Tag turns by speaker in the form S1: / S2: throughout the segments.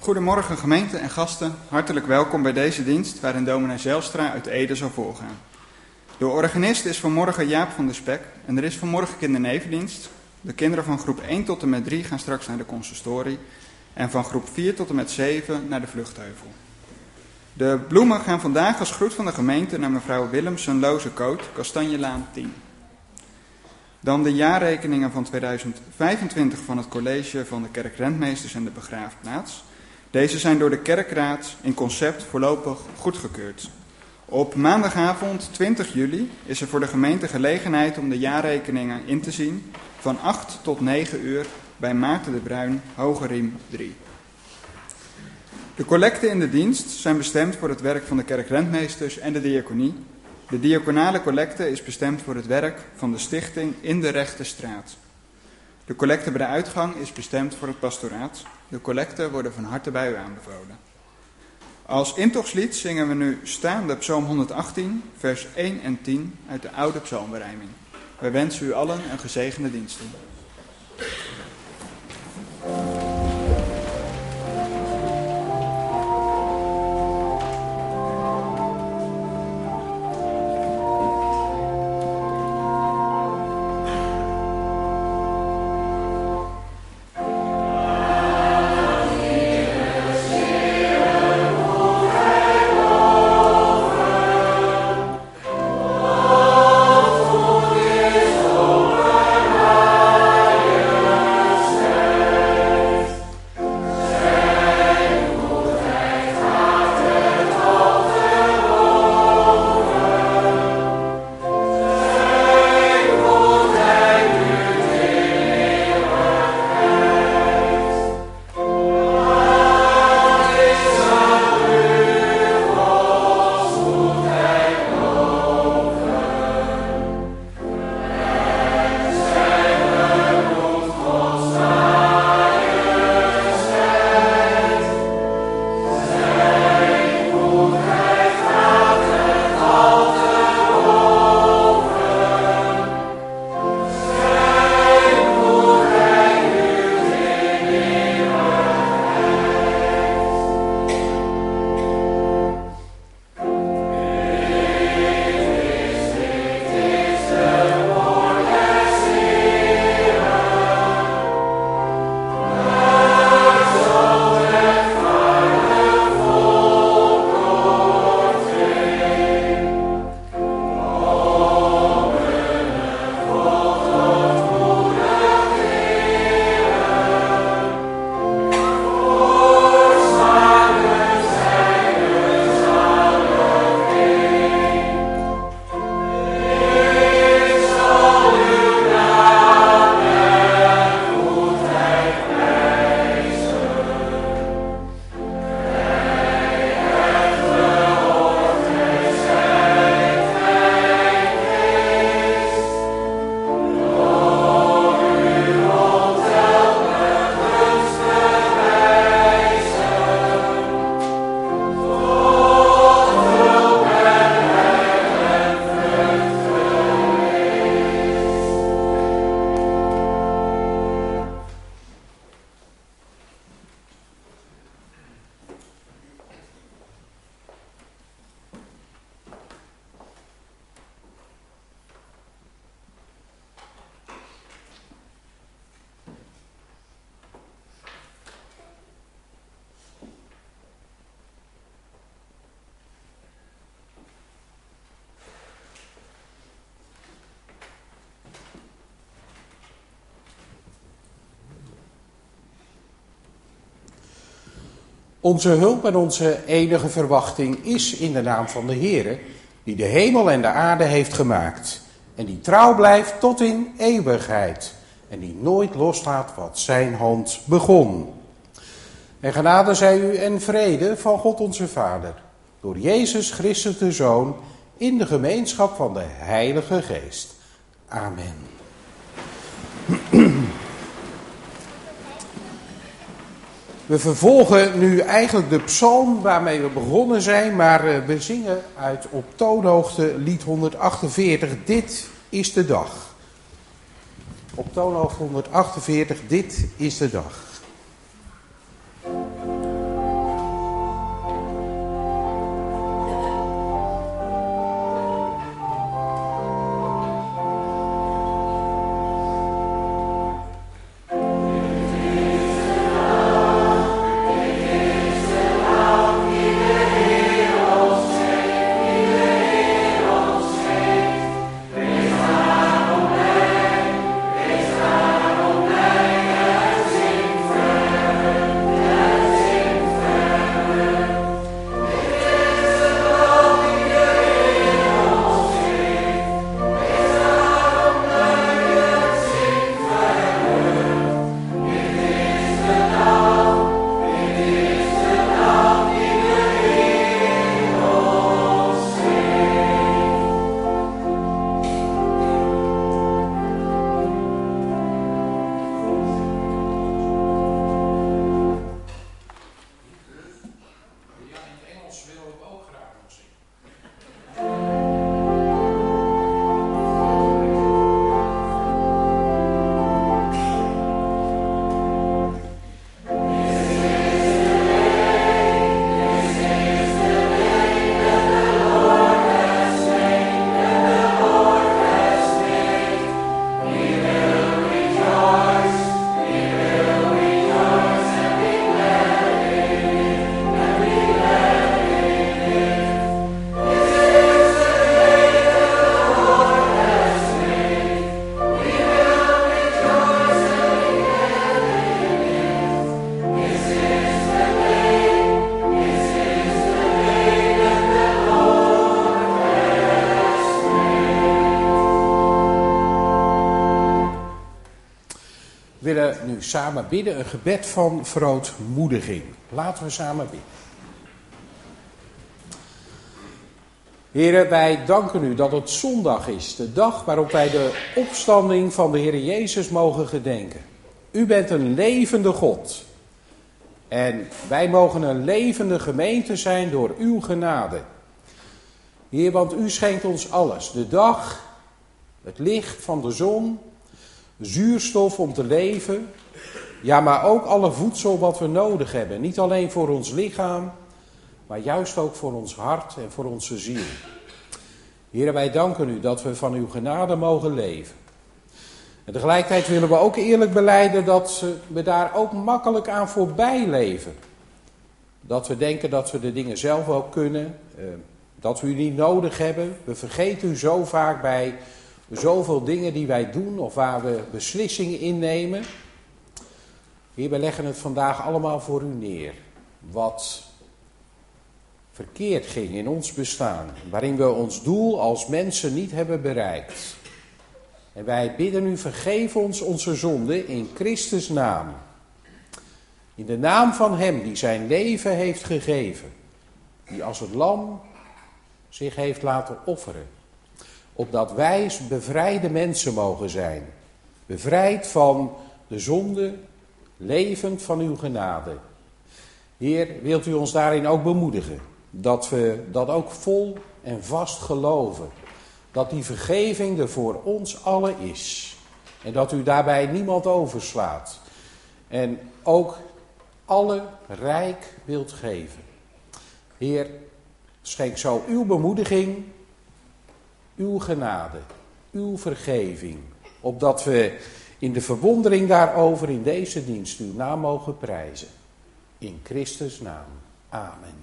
S1: Goedemorgen gemeente en gasten, hartelijk welkom bij deze dienst waarin dominee Zijlstra uit Ede zal voorgaan. De organist is vanmorgen Jaap van der Spek en er is vanmorgen kindernevendienst. De kinderen van groep 1 tot en met 3 gaan straks naar de consistorie en van groep 4 tot en met 7 naar de Vluchtheuvel. De bloemen gaan vandaag als groet van de gemeente naar mevrouw Willemsen Lozekoot, Kastanjelaan 10. Dan de jaarrekeningen van 2025 van het college van de kerkrentmeesters en de begraafplaats. Deze zijn door de kerkraad in concept voorlopig goedgekeurd. Op maandagavond 20 juli is er voor de gemeente gelegenheid om de jaarrekeningen in te zien van 8 tot 9 uur bij Maarten de Bruin, Hogeriem 3. De collecten in de dienst zijn bestemd voor het werk van de kerkrentmeesters en de diaconie. De diaconale collecte is bestemd voor het werk van de stichting In de Rechte Straat. De collecte bij de uitgang is bestemd voor het pastoraat. De collecten worden van harte bij u aanbevolen. Als intochtslied zingen we nu staande Psalm 118, vers 1 en 10 uit de oude psalmberijming. Wij wensen u allen een gezegende dienst toe.
S2: Onze hulp en onze enige verwachting is in de naam van de Heere, die de hemel en de aarde heeft gemaakt. En die trouw blijft tot in eeuwigheid. En die nooit loslaat wat zijn hand begon. En genade zij u en vrede van God onze Vader, door Jezus Christus de Zoon, in de gemeenschap van de Heilige Geest. Amen. We vervolgen nu eigenlijk de psalm waarmee we begonnen zijn, maar we zingen uit op toonhoogte lied 148, Dit is de dag. Op toonhoogte 148, Dit is de dag. samen bidden, een gebed van verootmoediging. Laten we samen bidden. Heren, wij danken u dat het zondag is, de dag waarop wij de opstanding van de Heer Jezus mogen gedenken. U bent een levende God. En wij mogen een levende gemeente zijn door uw genade. Heer, want u schenkt ons alles. De dag, het licht van de zon, zuurstof om te leven. Ja, maar ook alle voedsel wat we nodig hebben. Niet alleen voor ons lichaam, maar juist ook voor ons hart en voor onze ziel. Heer, wij danken u dat we van uw genade mogen leven. En tegelijkertijd willen we ook eerlijk belijden dat we daar ook makkelijk aan voorbij leven. Dat we denken dat we de dingen zelf ook kunnen, dat we u niet nodig hebben. We vergeten u zo vaak bij zoveel dingen die wij doen of waar we beslissingen innemen. Heer, we leggen het vandaag allemaal voor u neer. Wat verkeerd ging in ons bestaan, waarin we ons doel als mensen niet hebben bereikt. En wij bidden u, vergeef ons onze zonden in Christus' naam. In de naam van hem die zijn leven heeft gegeven, die als het lam zich heeft laten offeren. Opdat wij bevrijde mensen mogen zijn. Bevrijd van de zonde, levend van uw genade. Heer, wilt u ons daarin ook bemoedigen. Dat we dat ook vol en vast geloven. Dat die vergeving er voor ons allen is. En dat u daarbij niemand overslaat. En ook alle rijk wilt geven. Heer, schenk zo uw bemoediging, uw genade, uw vergeving. Opdat we in de verwondering daarover in deze dienst uw naam mogen prijzen. In Christus' naam. Amen.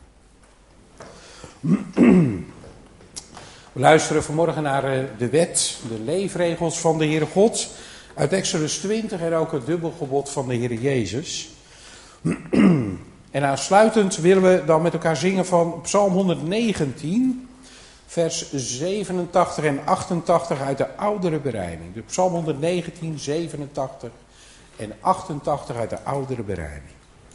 S2: We luisteren vanmorgen naar de wet, de leefregels van de Heere God. Uit Exodus 20 en ook het dubbelgebod van de Heere Jezus. En aansluitend willen we dan met elkaar zingen van Psalm 119, vers 87 en 88 uit de oudere berijming. De Psalm 119, 87 en 88 uit de oudere berijming.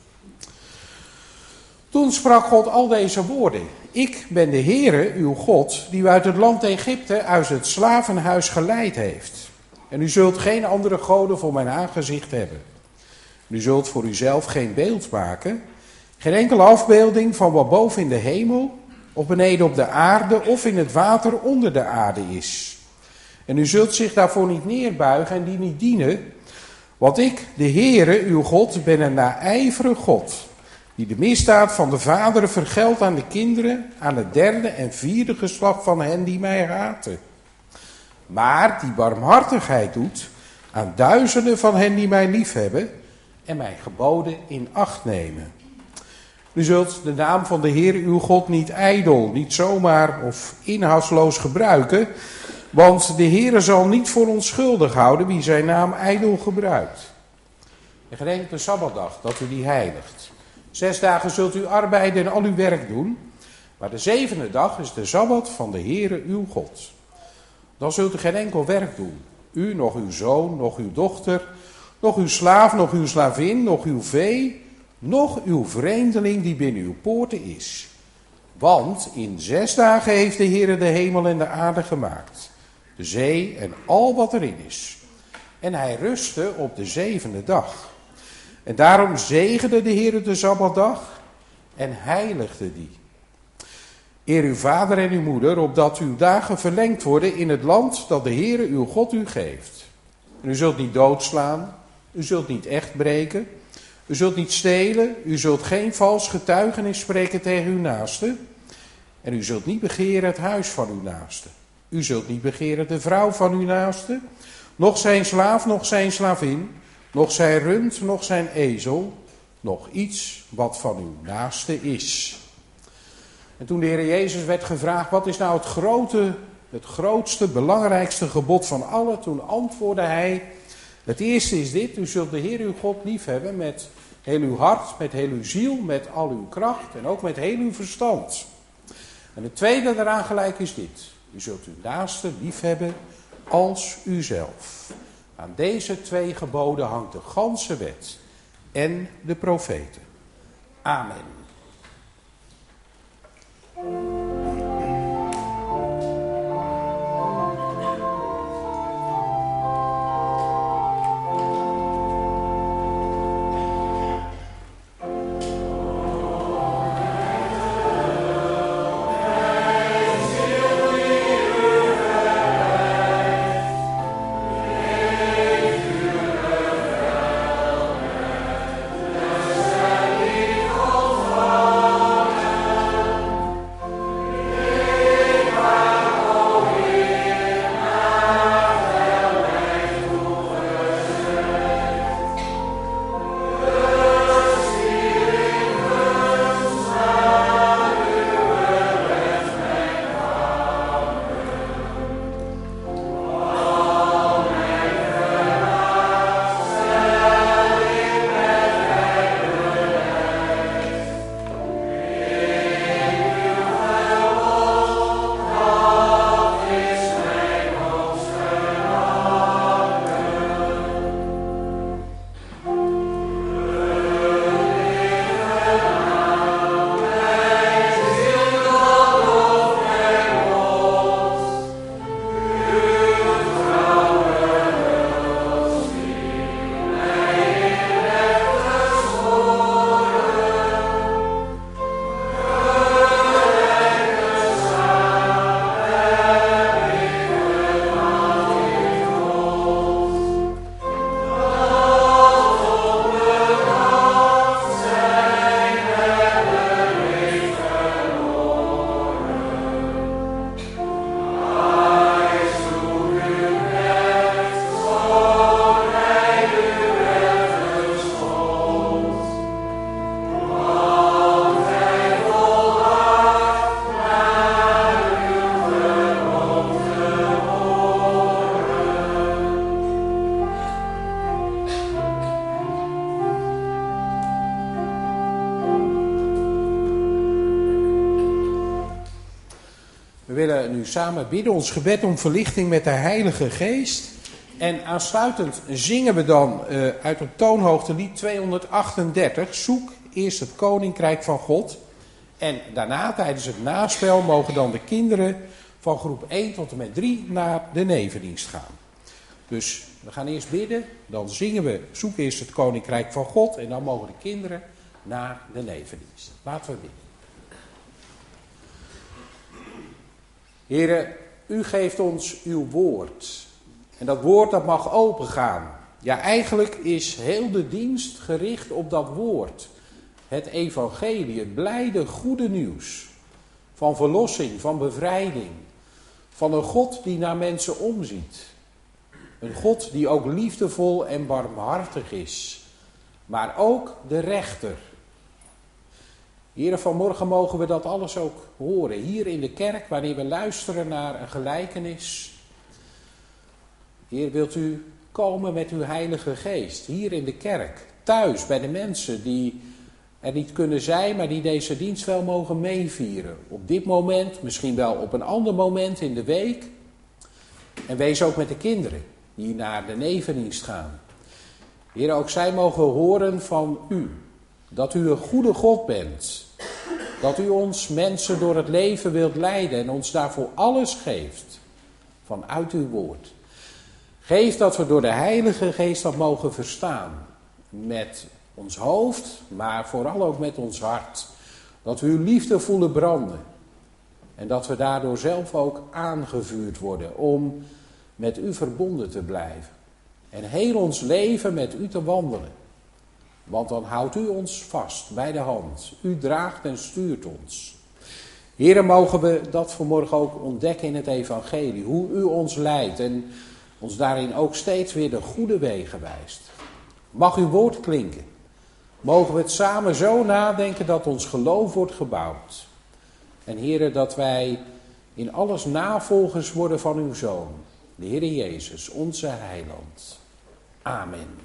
S2: Toen sprak God al deze woorden. Ik ben de Heere, uw God, die u uit het land Egypte, uit het slavenhuis geleid heeft. En u zult geen andere goden voor mijn aangezicht hebben. U zult voor uzelf geen beeld maken, geen enkele afbeelding van wat boven in de hemel, of beneden op de aarde, of in het water onder de aarde is. En u zult zich daarvoor niet neerbuigen en die niet dienen, want ik, de Heere, uw God, ben een naijverig God, die de misdaad van de vaderen vergeldt aan de kinderen, aan het derde en vierde geslacht van hen die mij haten. Maar die barmhartigheid doet aan duizenden van hen die mij liefhebben en mijn geboden in acht nemen. U zult de naam van de Heer uw God niet ijdel, niet zomaar of inhoudsloos gebruiken, want de Heer zal niet voor onschuldig houden wie zijn naam ijdel gebruikt. En gedenk de Sabbatdag dat u die heiligt. 6 dagen zult u arbeiden en al uw werk doen, maar de 7e dag is de Sabbat van de Heere uw God. Dan zult u geen enkel werk doen, u, nog uw zoon, nog uw dochter, nog uw slaaf, nog uw slavin, nog uw vee, nog uw vreemdeling die binnen uw poorten is. Want in 6 dagen heeft de Heere de hemel en de aarde gemaakt, de zee en al wat erin is. En hij rustte op de 7e dag. En daarom zegende de Heere de Sabbatdag en heiligde die. Eer uw vader en uw moeder, opdat uw dagen verlengd worden in het land dat de Heere uw God u geeft. En u zult niet doodslaan, u zult niet echt breken, u zult niet stelen, u zult geen vals getuigenis spreken tegen uw naaste. En u zult niet begeren het huis van uw naaste. U zult niet begeren de vrouw van uw naaste, noch zijn slaaf, noch zijn slavin, noch zijn rund, noch zijn ezel, nog iets wat van uw naaste is. En toen de Heer Jezus werd gevraagd, wat is nou het grootste, belangrijkste gebod van alle? Toen antwoordde hij, het eerste is dit, u zult de Heer uw God liefhebben met heel uw hart, met heel uw ziel, met al uw kracht en ook met heel uw verstand. En het tweede daaraan gelijk is dit, u zult uw naaste liefhebben als uzelf. Aan deze 2 geboden hangt de ganse wet en de profeten. Amen. We willen nu samen bidden, ons gebed om verlichting met de Heilige Geest. En aansluitend zingen we dan uit het toonhoogtelied 238, Zoek eerst het Koninkrijk van God. En daarna, tijdens het naspel, mogen dan de kinderen van groep 1 tot en met 3 naar de nevendienst gaan. Dus we gaan eerst bidden, dan zingen we Zoek eerst het Koninkrijk van God. En dan mogen de kinderen naar de nevendienst. Laten we bidden. Heren, u geeft ons uw woord. En dat woord dat mag opengaan. Ja, eigenlijk is heel de dienst gericht op dat woord. Het evangelie, het blijde goede nieuws. Van verlossing, van bevrijding. Van een God die naar mensen omziet. Een God die ook liefdevol en barmhartig is. Maar ook de rechter. Heren, vanmorgen mogen we dat alles ook horen. Hier in de kerk, wanneer we luisteren naar een gelijkenis. Heer, wilt u komen met uw Heilige Geest. Hier in de kerk, thuis, bij de mensen die er niet kunnen zijn, maar die deze dienst wel mogen meevieren. Op dit moment, misschien wel op een ander moment in de week. En wees ook met de kinderen die naar de nevendienst gaan. Heer, ook zij mogen horen van u. Dat u een goede God bent. Dat u ons mensen door het leven wilt leiden en ons daarvoor alles geeft. Vanuit uw woord. Geef dat we door de Heilige Geest dat mogen verstaan. Met ons hoofd, maar vooral ook met ons hart. Dat we uw liefde voelen branden. En dat we daardoor zelf ook aangevuurd worden om met u verbonden te blijven. En heel ons leven met u te wandelen. Want dan houdt u ons vast bij de hand. U draagt en stuurt ons. Heren, mogen we dat vanmorgen ook ontdekken in het evangelie. Hoe u ons leidt en ons daarin ook steeds weer de goede wegen wijst. Mag uw woord klinken. Mogen we het samen zo nadenken dat ons geloof wordt gebouwd. En heren, dat wij in alles navolgers worden van uw Zoon. De Heere Jezus, onze heiland. Amen.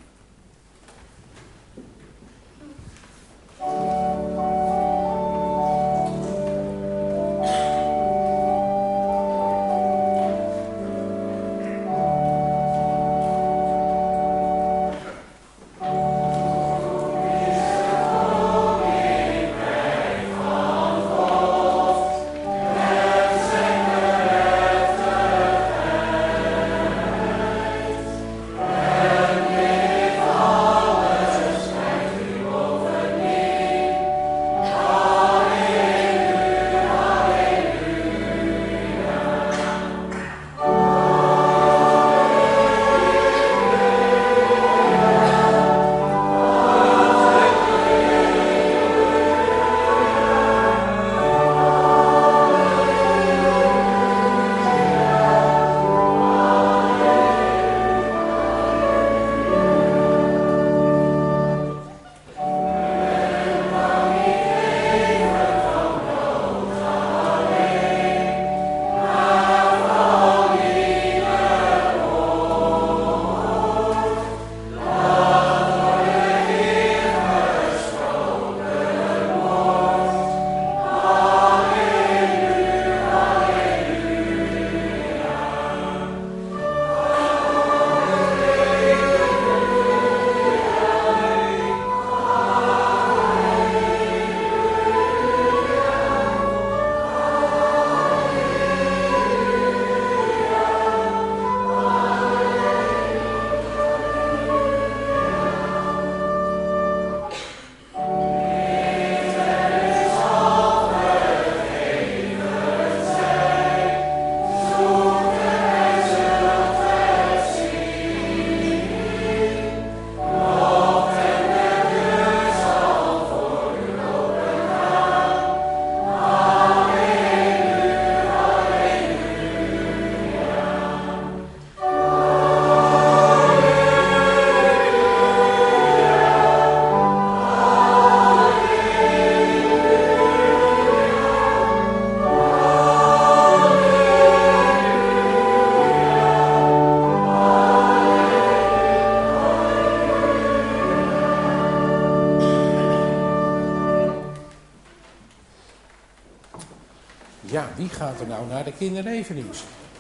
S2: Ja, wie gaat er nou naar de kinderevendienst?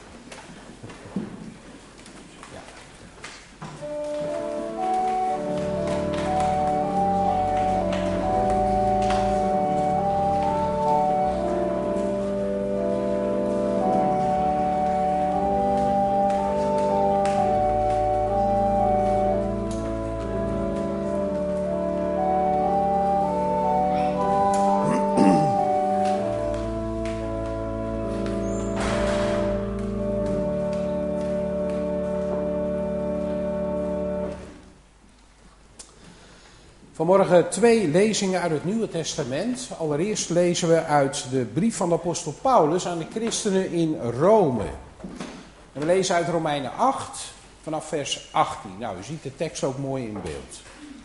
S2: Vanmorgen 2 lezingen uit het Nieuwe Testament. Allereerst lezen we uit de brief van de apostel Paulus aan de christenen in Rome. En we lezen uit Romeinen 8 vanaf vers 18. Nou, u ziet de tekst ook mooi in beeld.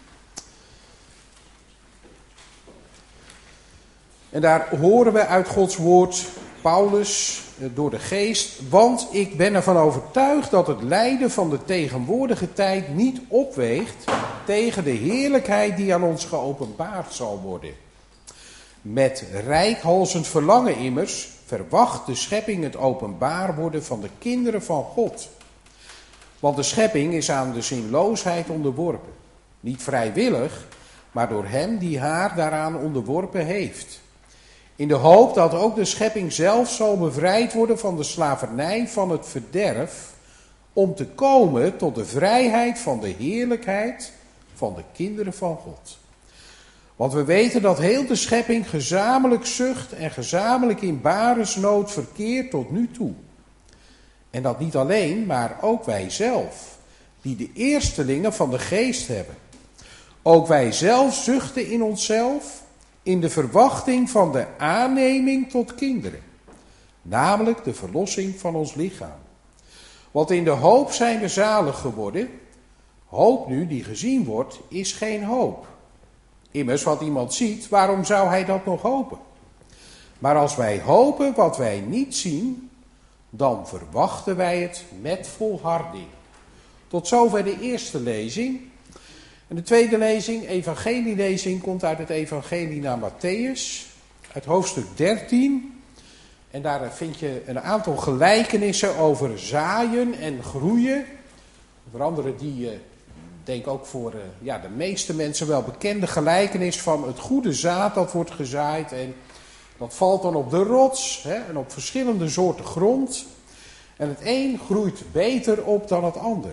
S2: En daar horen we uit Gods woord Paulus door de geest. Want ik ben ervan overtuigd dat het lijden van de tegenwoordige tijd niet opweegt tegen de heerlijkheid die aan ons geopenbaard zal worden. Met reikhalzend verlangen immers verwacht de schepping het openbaar worden van de kinderen van God. Want de schepping is aan de zinloosheid onderworpen. Niet vrijwillig, maar door hem die haar daaraan onderworpen heeft. In de hoop dat ook de schepping zelf zal bevrijd worden van de slavernij van het verderf, om te komen tot de vrijheid van de heerlijkheid van de kinderen van God. Want we weten dat heel de schepping gezamenlijk zucht en gezamenlijk in baresnood verkeert tot nu toe. En dat niet alleen, maar ook wij zelf, die de eerstelingen van de geest hebben. Ook wij zelf zuchten in onszelf, in de verwachting van de aanneming tot kinderen, namelijk de verlossing van ons lichaam. Want in de hoop zijn we zalig geworden. Hoop nu die gezien wordt, is geen hoop. Immers, wat iemand ziet, waarom zou hij dat nog hopen? Maar als wij hopen wat wij niet zien, dan verwachten wij het met volharding. Tot zover de eerste lezing. En de tweede lezing, evangelielezing, komt uit het evangelie naar Mattheüs, uit hoofdstuk 13. En daar vind je een aantal gelijkenissen over zaaien en groeien. Onder andere die, denk ook voor de meeste mensen wel bekende gelijkenis van het goede zaad dat wordt gezaaid. En dat valt dan op de rots en op verschillende soorten grond. En het een groeit beter op dan het ander.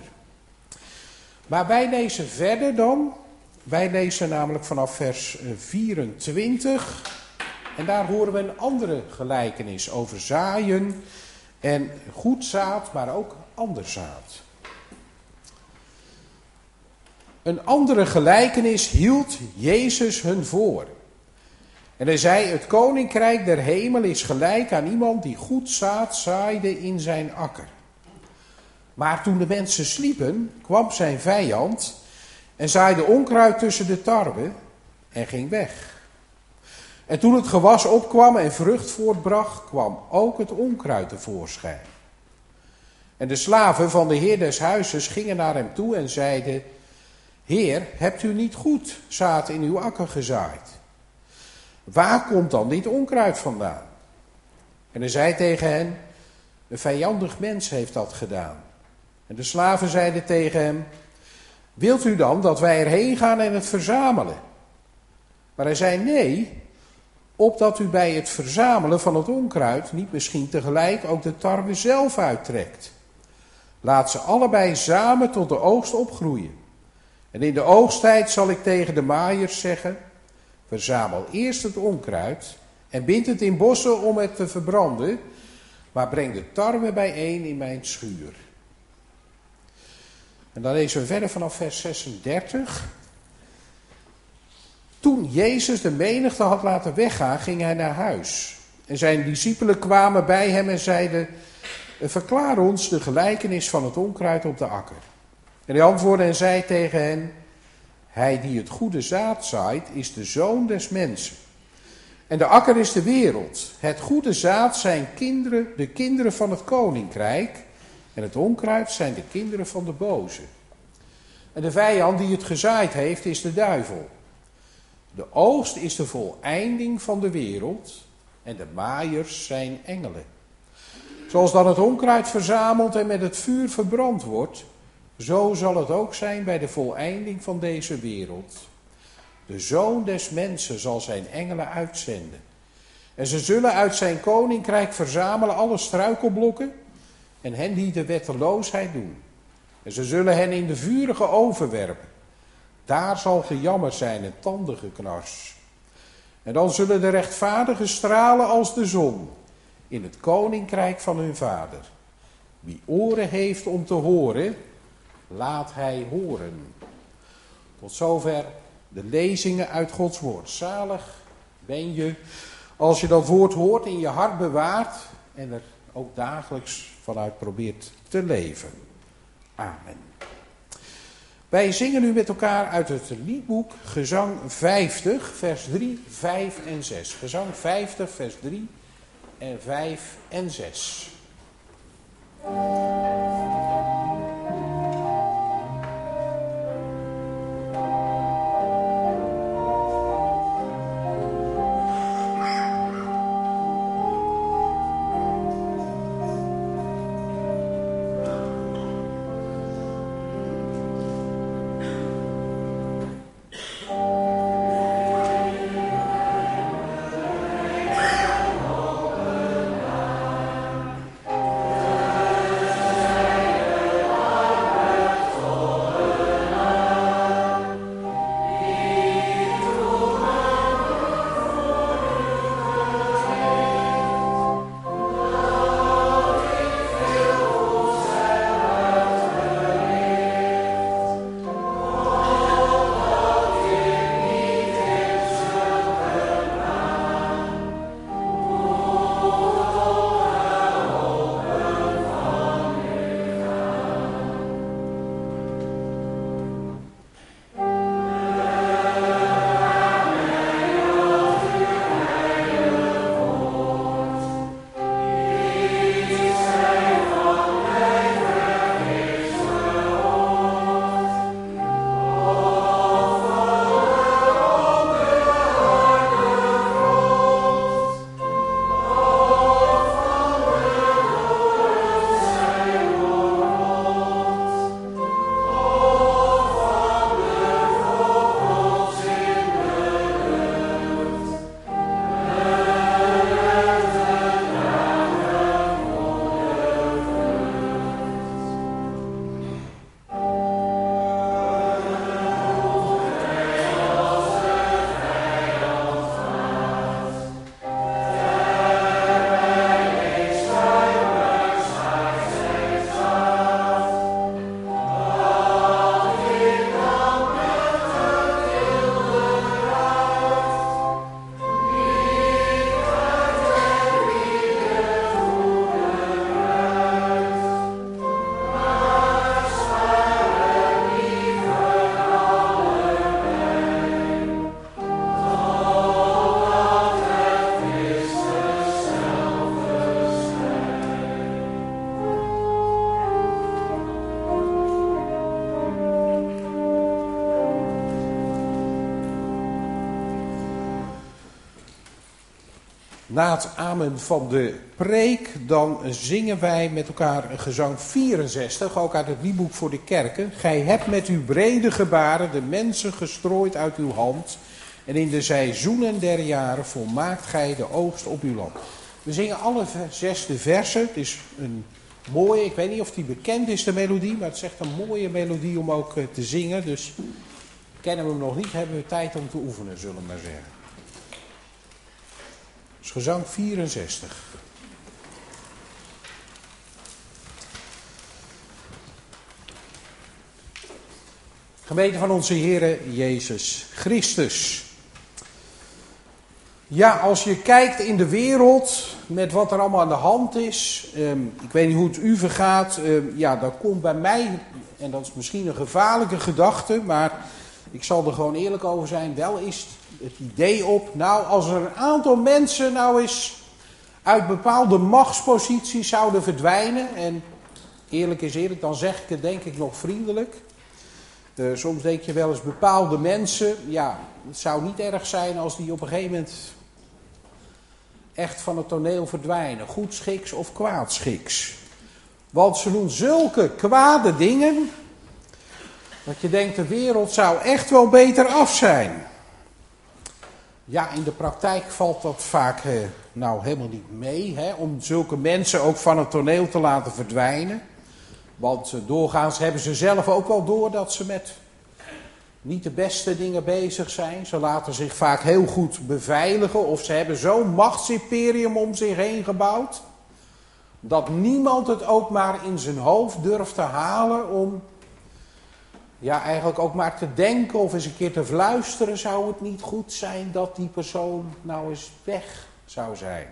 S2: Maar wij lezen verder dan. Wij lezen namelijk vanaf vers 24. En daar horen we een andere gelijkenis over zaaien en goed zaad, maar ook ander zaad. Een andere gelijkenis hield Jezus hun voor. En hij zei, het koninkrijk der hemel is gelijk aan iemand die goed zaad zaaide in zijn akker. Maar toen de mensen sliepen, kwam zijn vijand en zaaide onkruid tussen de tarwe en ging weg. En toen het gewas opkwam en vrucht voortbracht, kwam ook het onkruid tevoorschijn. En de slaven van de heer des huizes gingen naar hem toe en zeiden, Heer, hebt u niet goed zaad in uw akker gezaaid? Waar komt dan dit onkruid vandaan? En hij zei tegen hen, een vijandig mens heeft dat gedaan. En de slaven zeiden tegen hem, wilt u dan dat wij erheen gaan en het verzamelen? Maar hij zei, nee, opdat u bij het verzamelen van het onkruid niet misschien tegelijk ook de tarwe zelf uittrekt. Laat ze allebei samen tot de oogst opgroeien. En in de oogsttijd zal ik tegen de maaiers zeggen, verzamel eerst het onkruid en bind het in bossen om het te verbranden, maar breng de tarwe bijeen in mijn schuur. En dan lezen we verder vanaf vers 36. Toen Jezus de menigte had laten weggaan, ging hij naar huis. En zijn discipelen kwamen bij hem en zeiden, verklaar ons de gelijkenis van het onkruid op de akker. En hij antwoordde en zei tegen hen, hij die het goede zaad zaait, is de zoon des mensen. En de akker is de wereld. Het goede zaad zijn kinderen, de kinderen van het koninkrijk. En het onkruid zijn de kinderen van de boze. En de vijand die het gezaaid heeft, is de duivel. De oogst is de voleinding van de wereld. en de maaiers zijn engelen. Zoals dan het onkruid verzameld en met het vuur verbrand wordt, zo zal het ook zijn bij de voleinding van deze wereld. De Zoon des Mensen zal zijn engelen uitzenden. En ze zullen uit zijn koninkrijk verzamelen alle struikelblokken en hen die de wetteloosheid doen. En ze zullen hen in de vurige oven werpen. Daar zal gejammer zijn en tandengeknars. En dan zullen de rechtvaardigen stralen als de zon in het koninkrijk van hun Vader. Wie oren heeft om te horen, laat hij horen. Tot zover de lezingen uit Gods woord. Zalig ben je als je dat woord hoort, in je hart bewaart en er ook dagelijks vanuit probeert te leven. Amen. Wij zingen nu met elkaar uit het liedboek Gezang 50, vers 3, 5 en 6. Gezang 50, vers 3 en 5 en 6. Na het amen van de preek, dan zingen wij met elkaar een gezang 64, ook uit het liedboek voor de kerken. Gij hebt met uw brede gebaren de mensen gestrooid uit uw hand, en in de seizoenen der jaren volmaakt gij de oogst op uw land. We zingen alle 6 versen. Het is een mooie, ik weet niet of die bekend is, de melodie, maar het is echt een mooie melodie om ook te zingen. Dus kennen we hem nog niet, hebben we tijd om te oefenen, zullen we maar zeggen. Dus gezang 64. Gemeente van onze Heere Jezus Christus. Ja, als je kijkt in de wereld met wat er allemaal aan de hand is, ik weet niet hoe het u vergaat, dan komt bij mij, en dat is misschien een gevaarlijke gedachte, maar ik zal er gewoon eerlijk over zijn, wel is het idee op, nou als er een aantal mensen nou eens uit bepaalde machtsposities zouden verdwijnen, en eerlijk is eerlijk, dan zeg ik het denk ik nog vriendelijk. Soms denk je wel eens bepaalde mensen, ja, het zou niet erg zijn als die op een gegeven moment echt van het toneel verdwijnen, goedschiks of kwaadschiks. Want ze doen zulke kwade dingen, dat je denkt de wereld zou echt wel beter af zijn. Ja, in de praktijk valt dat vaak helemaal niet mee, om zulke mensen ook van het toneel te laten verdwijnen. Want doorgaans hebben ze zelf ook wel door dat ze met niet de beste dingen bezig zijn. Ze laten zich vaak heel goed beveiligen of ze hebben zo'n machtsimperium om zich heen gebouwd, dat niemand het ook maar in zijn hoofd durft te halen om eigenlijk ook maar te denken of eens een keer te fluisteren. Zou het niet goed zijn dat die persoon nou eens weg zou zijn?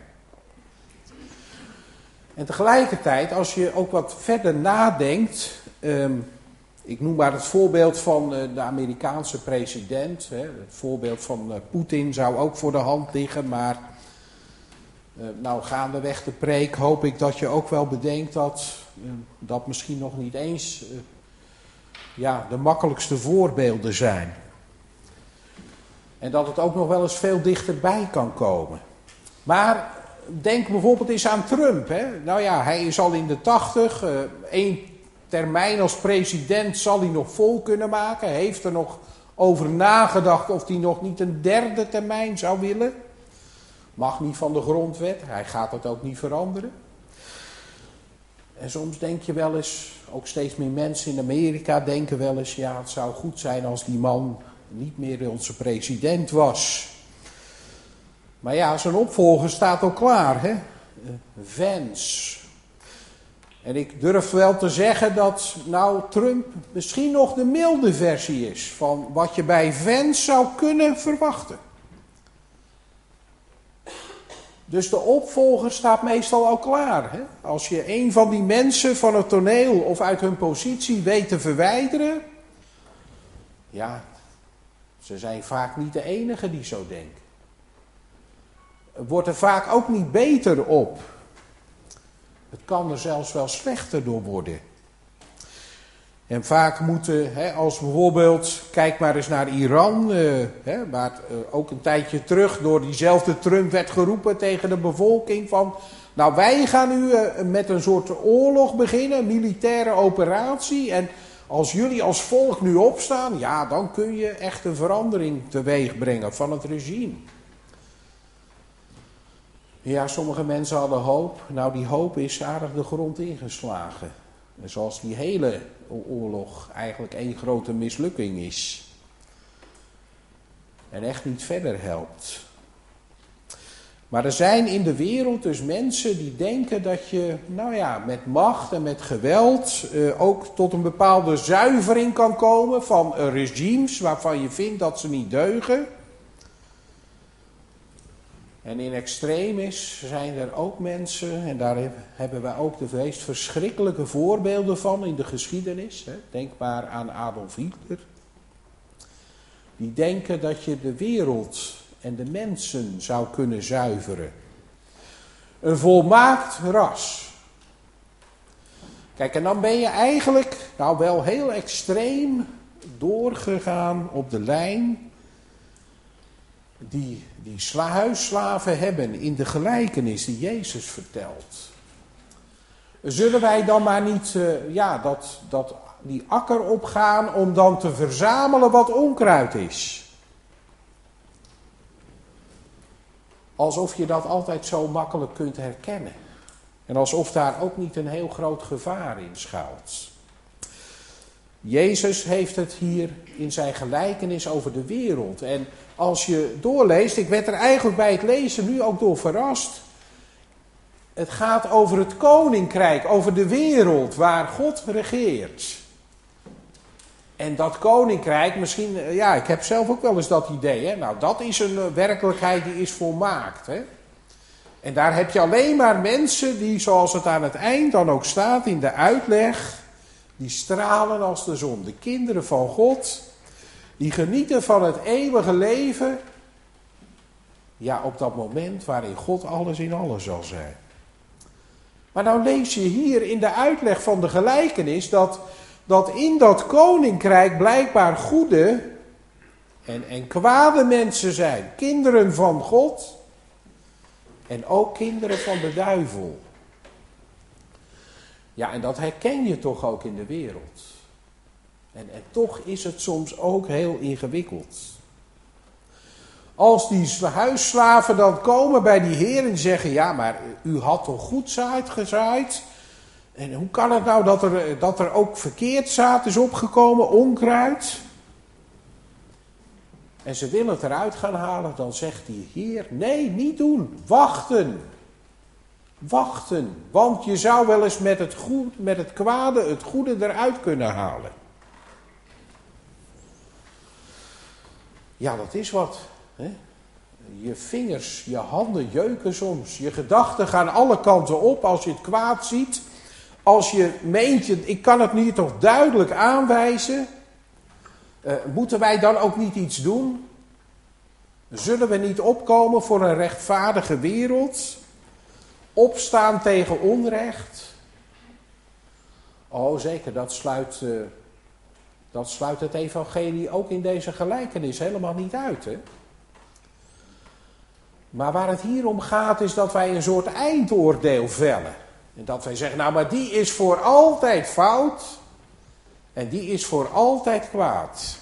S2: En tegelijkertijd, als je ook wat verder nadenkt, ik noem maar het voorbeeld van de Amerikaanse president. Het voorbeeld van Poetin zou ook voor de hand liggen, maar gaandeweg de preek hoop ik dat je ook wel bedenkt dat misschien nog niet eens de makkelijkste voorbeelden zijn. En dat het ook nog wel eens veel dichterbij kan komen. Maar denk bijvoorbeeld eens aan Trump. Hij is al in de 80. 1 termijn als president zal hij nog vol kunnen maken. Heeft er nog over nagedacht of hij nog niet een 3e termijn zou willen. Mag niet van de grondwet. Hij gaat het ook niet veranderen. En soms denk je wel eens, ook steeds meer mensen in Amerika denken wel eens, het zou goed zijn als die man niet meer onze president was. Maar zijn opvolger staat al klaar, Vance. En ik durf wel te zeggen dat Trump misschien nog de milde versie is van wat je bij Vance zou kunnen verwachten. Dus de opvolger staat meestal al klaar. Als je een van die mensen van het toneel of uit hun positie weet te verwijderen, ze zijn vaak niet de enige die zo denken. Wordt er vaak ook niet beter op. Het kan er zelfs wel slechter door worden. En vaak moeten, als bijvoorbeeld, kijk maar eens naar Iran, waar ook een tijdje terug door diezelfde Trump werd geroepen tegen de bevolking van, wij gaan nu met een soort oorlog beginnen, een militaire operatie, en als jullie als volk nu opstaan, dan kun je echt een verandering teweeg brengen van het regime. Ja, sommige mensen hadden hoop. Die hoop is aardig de grond ingeslagen. En zoals die hele oorlog eigenlijk één grote mislukking is. En echt niet verder helpt. Maar er zijn in de wereld dus mensen die denken dat je, met macht en met geweld ook tot een bepaalde zuivering kan komen van regimes waarvan je vindt dat ze niet deugen. En in extremis zijn er ook mensen, en daar hebben wij ook de meest verschrikkelijke voorbeelden van in de geschiedenis. Denk maar aan Adolf Hitler. Die denken dat je de wereld en de mensen zou kunnen zuiveren. Een volmaakt ras. Kijk, en dan ben je eigenlijk wel heel extreem doorgegaan op de lijn die huisslaven hebben in de gelijkenis die Jezus vertelt. Zullen wij dan maar niet die akker opgaan om dan te verzamelen wat onkruid is? Alsof je dat altijd zo makkelijk kunt herkennen. En alsof daar ook niet een heel groot gevaar in schuilt. Jezus heeft het hier in zijn gelijkenis over de wereld. En als je doorleest, ik werd er eigenlijk bij het lezen nu ook door verrast. Het gaat over het koninkrijk, over de wereld waar God regeert. En dat koninkrijk, misschien, ik heb zelf ook wel eens dat idee. Dat is een werkelijkheid die is volmaakt. En daar heb je alleen maar mensen die, zoals het aan het eind dan ook staat in de uitleg, die stralen als de zon. De kinderen van God, die genieten van het eeuwige leven. Op dat moment waarin God alles in alles zal zijn. Maar nou lees je hier in de uitleg van de gelijkenis dat in dat koninkrijk blijkbaar goede en kwade mensen zijn. Kinderen van God. En ook kinderen van de duivel. Ja, en dat herken je toch ook in de wereld. En toch is het soms ook heel ingewikkeld. Als die huisslaven dan komen bij die heer en zeggen, ja, maar u had toch goed zaad gezaaid? En hoe kan het nou dat er ook verkeerd zaad is opgekomen, onkruid? En ze willen het eruit gaan halen, dan zegt die heer, nee, niet doen, wachten. Wachten, want je zou wel eens met het kwade het goede eruit kunnen halen. Ja, dat is wat. Hè? Je vingers, je handen jeuken soms. Je gedachten gaan alle kanten op als je het kwaad ziet. Als je meent, ik kan het nu toch duidelijk aanwijzen. Moeten wij dan ook niet iets doen? Zullen we niet opkomen voor een rechtvaardige wereld? Opstaan tegen onrecht? Oh, zeker, dat sluit het evangelie ook in deze gelijkenis helemaal niet uit, hè? Maar waar het hier om gaat is dat wij een soort eindoordeel vellen. En dat wij zeggen, nou maar die is voor altijd fout en die is voor altijd kwaad.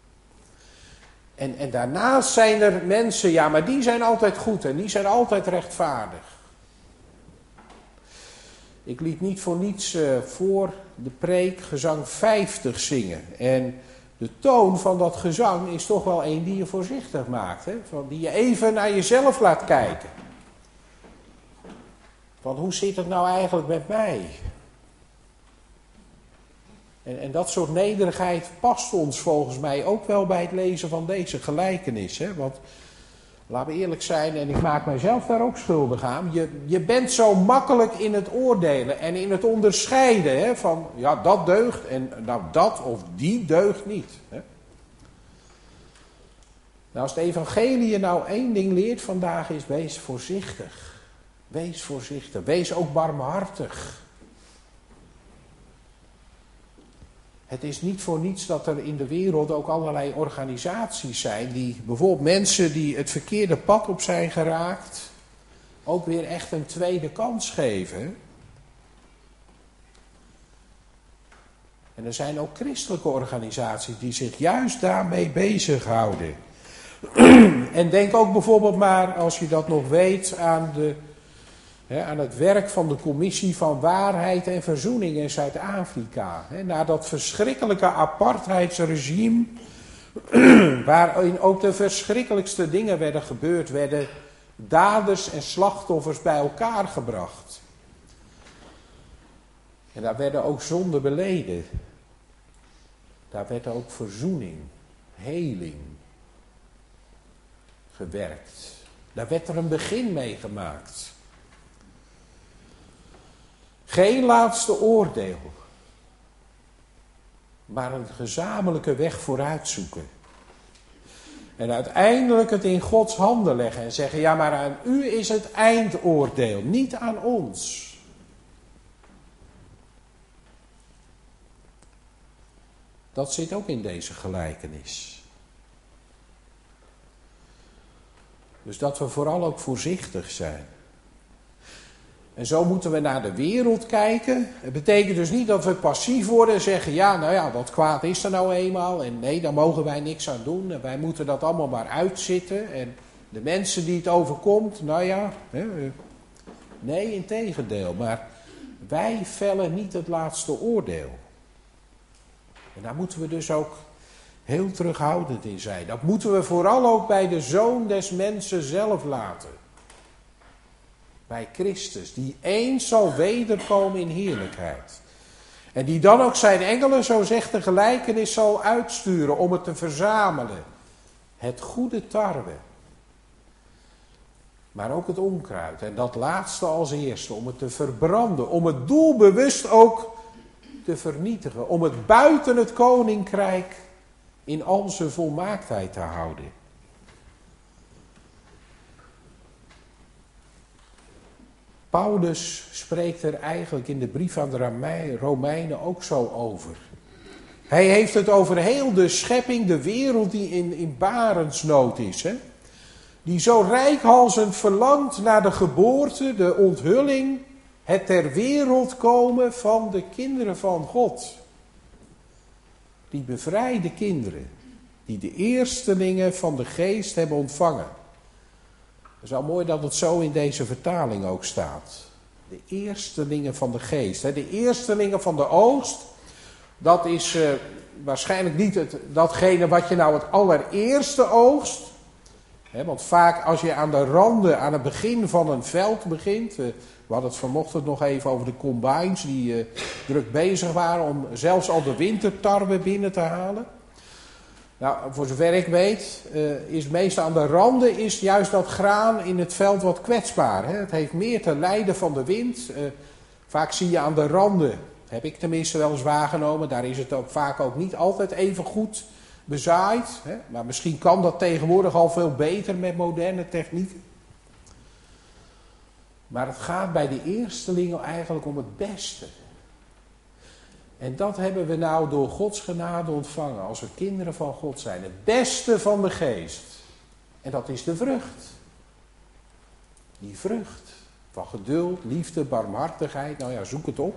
S2: En daarnaast zijn er mensen, ja maar die zijn altijd goed en die zijn altijd rechtvaardig. Ik liet niet voor niets voor de preek gezang 50 zingen. En de toon van dat gezang is toch wel een die je voorzichtig maakt. Hè? Die je even naar jezelf laat kijken. Van hoe zit het nou eigenlijk met mij? En dat soort nederigheid past ons volgens mij ook wel bij het lezen van deze gelijkenis. Hè? Want laten we eerlijk zijn, en ik maak mijzelf daar ook schuldig aan. Je bent zo makkelijk in het oordelen en in het onderscheiden. Hè, van ja, dat deugt en nou dat of die deugt niet. Hè. Nou, als het evangelie je nou één ding leert vandaag is, wees voorzichtig. Wees voorzichtig. Wees ook barmhartig. Het is niet voor niets dat er in de wereld ook allerlei organisaties zijn die bijvoorbeeld mensen die het verkeerde pad op zijn geraakt ook weer echt een tweede kans geven. En er zijn ook christelijke organisaties die zich juist daarmee bezighouden. En denk ook bijvoorbeeld maar, als je dat nog weet, aan het werk van de Commissie van Waarheid en Verzoening in Zuid-Afrika. Na dat verschrikkelijke apartheidsregime, waarin ook de verschrikkelijkste dingen werden gebeurd, werden daders en slachtoffers bij elkaar gebracht. En daar werden ook zonden beleden. Daar werd ook verzoening, heling gewerkt. Daar werd er een begin mee gemaakt. Geen laatste oordeel, maar een gezamenlijke weg vooruit zoeken. En uiteindelijk het in Gods handen leggen en zeggen, ja maar aan u is het eindoordeel, niet aan ons. Dat zit ook in deze gelijkenis. Dus dat we vooral ook voorzichtig zijn. En zo moeten we naar de wereld kijken. Het betekent dus niet dat we passief worden en zeggen, ja, nou ja, dat kwaad is er nou eenmaal. En nee, daar mogen wij niks aan doen. En wij moeten dat allemaal maar uitzitten. En de mensen die het overkomt, nou ja. Nee, integendeel. Maar wij vellen niet het laatste oordeel. En daar moeten we dus ook heel terughoudend in zijn. Dat moeten we vooral ook bij de Zoon des Mensen zelf laten. Bij Christus, die eens zal wederkomen in heerlijkheid. En die dan ook zijn engelen, zo zegt de gelijkenis, zal uitsturen om het te verzamelen. Het goede tarwe. Maar ook het onkruid. En dat laatste als eerste, om het te verbranden. Om het doelbewust ook te vernietigen. Om het buiten het koninkrijk in al zijn volmaaktheid te houden. Paulus spreekt er eigenlijk in de brief aan de Romeinen ook zo over. Hij heeft het over heel de schepping, de wereld die in barensnood is. Hè? die zo reikhalzend verlangt naar de geboorte, de onthulling, het ter wereld komen van de kinderen van God. Die bevrijde kinderen, die de eerstelingen van de geest hebben ontvangen. Het is wel mooi dat het zo in deze vertaling ook staat. De eerstelingen van de geest. De eerstelingen van de oogst, dat is waarschijnlijk niet datgene wat je nou het allereerste oogst. Want vaak als je aan de randen, aan het begin van een veld begint. We hadden het vanochtend nog even over de combines die druk bezig waren om zelfs al de wintertarwe binnen te halen. Nou, voor zover ik weet, is meestal aan de randen is juist dat graan in het veld wat kwetsbaar. Hè? Het heeft meer te lijden van de wind. Vaak zie je aan de randen, heb ik tenminste wel eens waargenomen, daar is het ook vaak ook niet altijd even goed bezaaid. Hè? Maar misschien kan dat tegenwoordig al veel beter met moderne technieken. Maar het gaat bij de eerstelingen eigenlijk om het beste. En dat hebben we nou door Gods genade ontvangen als we kinderen van God zijn. Het beste van de geest. En dat is de vrucht. Die vrucht van geduld, liefde, barmhartigheid. Nou ja, zoek het op.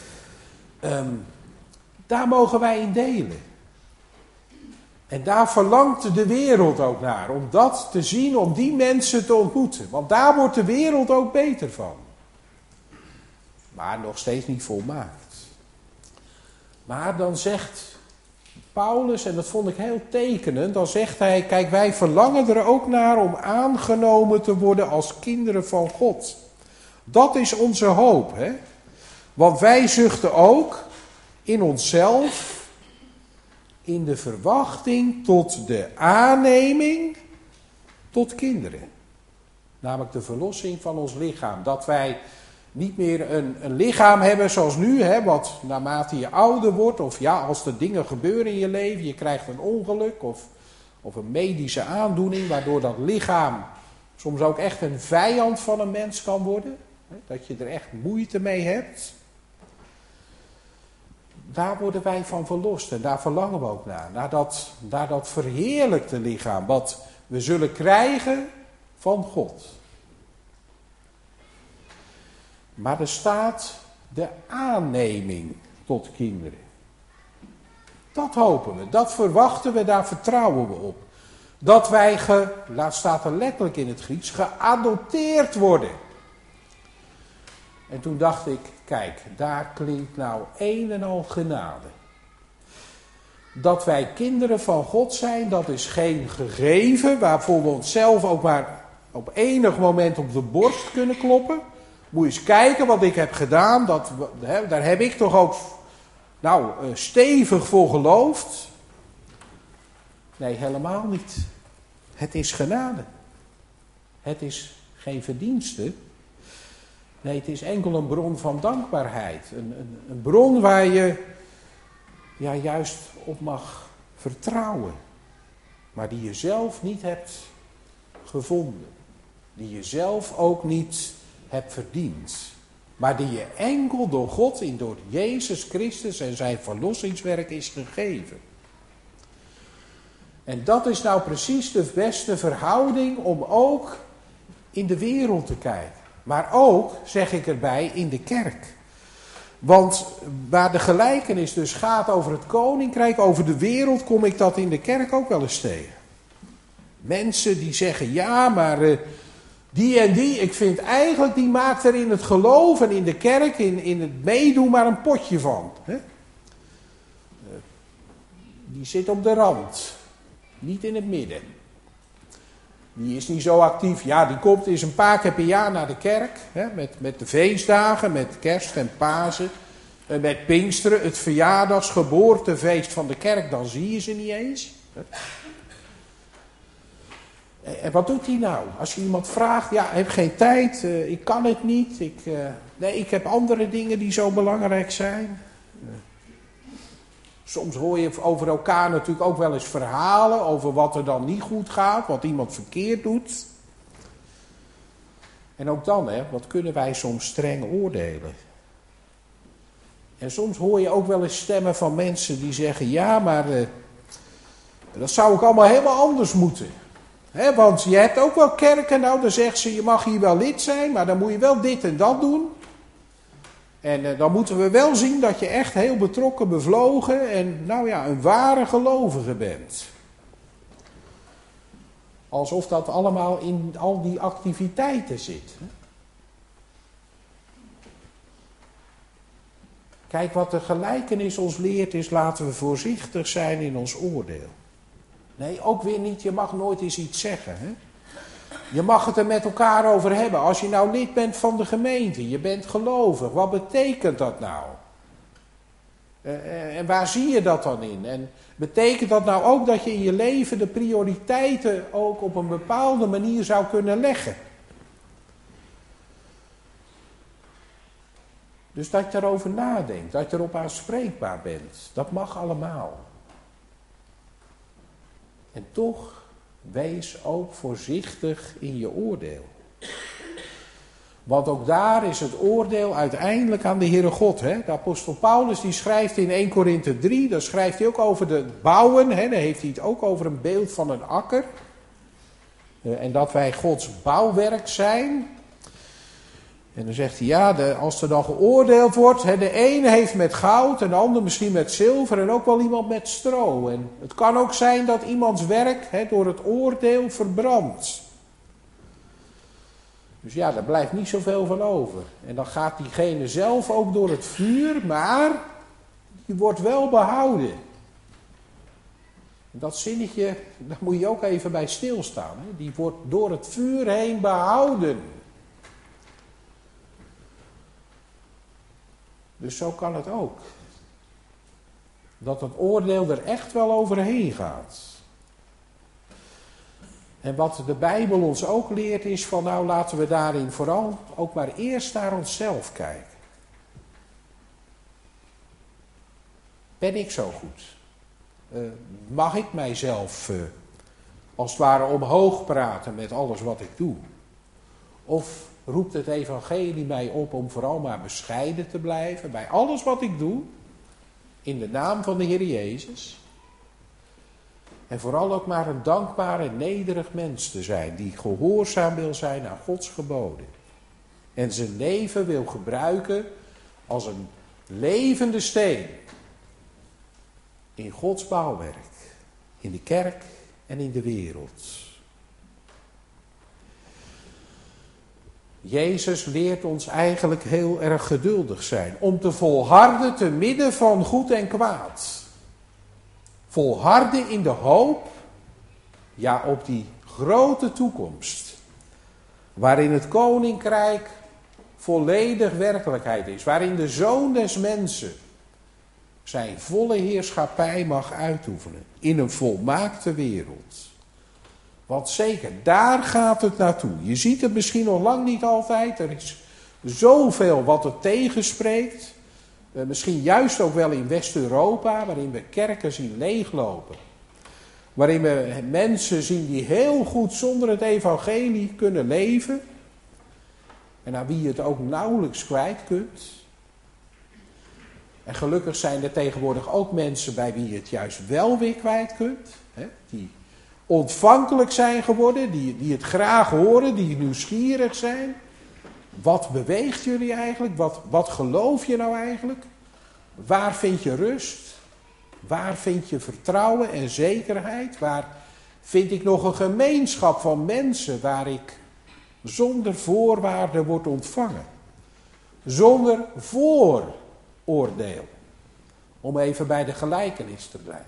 S2: Daar mogen wij in delen. En daar verlangt de wereld ook naar. Om dat te zien, om die mensen te ontmoeten. Want daar wordt de wereld ook beter van. Maar nog steeds niet volmaakt. Maar dan zegt Paulus, en dat vond ik heel tekenend, dan zegt hij, kijk, wij verlangen er ook naar om aangenomen te worden als kinderen van God. Dat is onze hoop, hè? Want wij zuchten ook in onszelf, in de verwachting tot de aanneming tot kinderen. Namelijk de verlossing van ons lichaam. Dat wij niet meer een lichaam hebben zoals nu, hè, wat naarmate je ouder wordt, of ja, als er dingen gebeuren in je leven, je krijgt een ongeluk of een medische aandoening, waardoor dat lichaam soms ook echt een vijand van een mens kan worden. Hè, dat je er echt moeite mee hebt. Daar worden wij van verlost en daar verlangen we ook naar. Naar dat verheerlijkte lichaam, wat we zullen krijgen van God. Maar er staat de aanneming tot kinderen. Dat hopen we, dat verwachten we, daar vertrouwen we op. Dat wij, staat er letterlijk in het Grieks, geadopteerd worden. En toen dacht ik, kijk, daar klinkt nou een en al genade. Dat wij kinderen van God zijn, dat is geen gegeven waarvoor we onszelf ook maar op enig moment op de borst kunnen kloppen. Moet je eens kijken wat ik heb gedaan, daar heb ik toch ook stevig voor geloofd. Nee, helemaal niet. Het is genade. Het is geen verdienste. Nee, het is enkel een bron van dankbaarheid. Een bron waar je juist op mag vertrouwen. Maar die je zelf niet hebt gevonden. Die je zelf ook niet hebt verdiend. Maar die je enkel door God en door Jezus Christus en zijn verlossingswerk is gegeven. En dat is nou precies de beste verhouding om ook in de wereld te kijken. Maar ook, zeg ik erbij, in de kerk. Want waar de gelijkenis dus gaat over het koninkrijk, over de wereld, kom ik dat in de kerk ook wel eens tegen. Mensen die zeggen, ja, maar die en die, ik vind eigenlijk, die maakt er in het geloof en in de kerk, in het meedoen maar een potje van. Hè? Die zit op de rand, niet in het midden. Die is niet zo actief. Ja, die komt eens een paar keer per jaar naar de kerk. Hè, met de feestdagen, met kerst en Pasen. Met Pinksteren, het verjaardagsgeboortefeest van de kerk. Dan zie je ze niet eens. En wat doet hij nou? Als je iemand vraagt, ja, ik heb geen tijd. Ik kan het niet. Ik heb andere dingen die zo belangrijk zijn. Soms hoor je over elkaar natuurlijk ook wel eens verhalen over wat er dan niet goed gaat, wat iemand verkeerd doet. En ook dan, wat kunnen wij soms streng oordelen. En soms hoor je ook wel eens stemmen van mensen die zeggen, ja, maar dat zou ook allemaal helemaal anders moeten. Want je hebt ook wel kerken, nou dan zegt ze, je mag hier wel lid zijn, maar dan moet je wel dit en dat doen. En dan moeten we wel zien dat je echt heel betrokken, bevlogen en een ware gelovige bent. Alsof dat allemaal in al die activiteiten zit. Kijk, wat de gelijkenis ons leert is, laten we voorzichtig zijn in ons oordeel. Nee, ook weer niet, je mag nooit eens iets zeggen. Hè? Je mag het er met elkaar over hebben. Als je nou lid bent van de gemeente, je bent gelovig, wat betekent dat nou? En waar zie je dat dan in? En betekent dat nou ook dat je in je leven de prioriteiten ook op een bepaalde manier zou kunnen leggen? Dus dat je erover nadenkt, dat je erop aanspreekbaar bent. Dat mag allemaal. En toch, wees ook voorzichtig in je oordeel. Want ook daar is het oordeel uiteindelijk aan de Heere God. Hè? De apostel Paulus die schrijft in 1 Korinthe 3, daar schrijft hij ook over het bouwen. Hè? Daar heeft hij het ook over een beeld van een akker. En dat wij Gods bouwwerk zijn. En dan zegt hij, als er dan geoordeeld wordt, de ene heeft met goud en de ander misschien met zilver en ook wel iemand met stro. En het kan ook zijn dat iemands werk door het oordeel verbrandt. Dus daar blijft niet zoveel van over. En dan gaat diegene zelf ook door het vuur, maar die wordt wel behouden. En dat zinnetje, daar moet je ook even bij stilstaan. Hè? Die wordt door het vuur heen behouden. Dus zo kan het ook. Dat het oordeel er echt wel overheen gaat. En wat de Bijbel ons ook leert is van laten we daarin vooral ook maar eerst naar onszelf kijken. Ben ik zo goed? Mag ik mijzelf als het ware omhoog praten met alles wat ik doe? Of roept het evangelie mij op om vooral maar bescheiden te blijven bij alles wat ik doe, in de naam van de Heer Jezus. En vooral ook maar een dankbaar en nederig mens te zijn, die gehoorzaam wil zijn aan Gods geboden. En zijn leven wil gebruiken als een levende steen in Gods bouwwerk, in de kerk en in de wereld. Jezus leert ons eigenlijk heel erg geduldig zijn. Om te volharden te midden van goed en kwaad. Volharden in de hoop, op die grote toekomst. Waarin het koninkrijk volledig werkelijkheid is. Waarin de Zoon des Mensen zijn volle heerschappij mag uitoefenen. In een volmaakte wereld. Want zeker, daar gaat het naartoe. Je ziet het misschien nog lang niet altijd. Er is zoveel wat het tegenspreekt. Misschien juist ook wel in West-Europa, waarin we kerken zien leeglopen. Waarin we mensen zien die heel goed zonder het evangelie kunnen leven. En aan wie je het ook nauwelijks kwijt kunt. En gelukkig zijn er tegenwoordig ook mensen bij wie je het juist wel weer kwijt kunt. Die ontvankelijk zijn geworden, die het graag horen, die nieuwsgierig zijn. Wat beweegt jullie eigenlijk? Wat geloof je nou eigenlijk? Waar vind je rust? Waar vind je vertrouwen en zekerheid? Waar vind ik nog een gemeenschap van mensen waar ik zonder voorwaarden word ontvangen? Zonder vooroordeel. Om even bij de gelijkenis te blijven.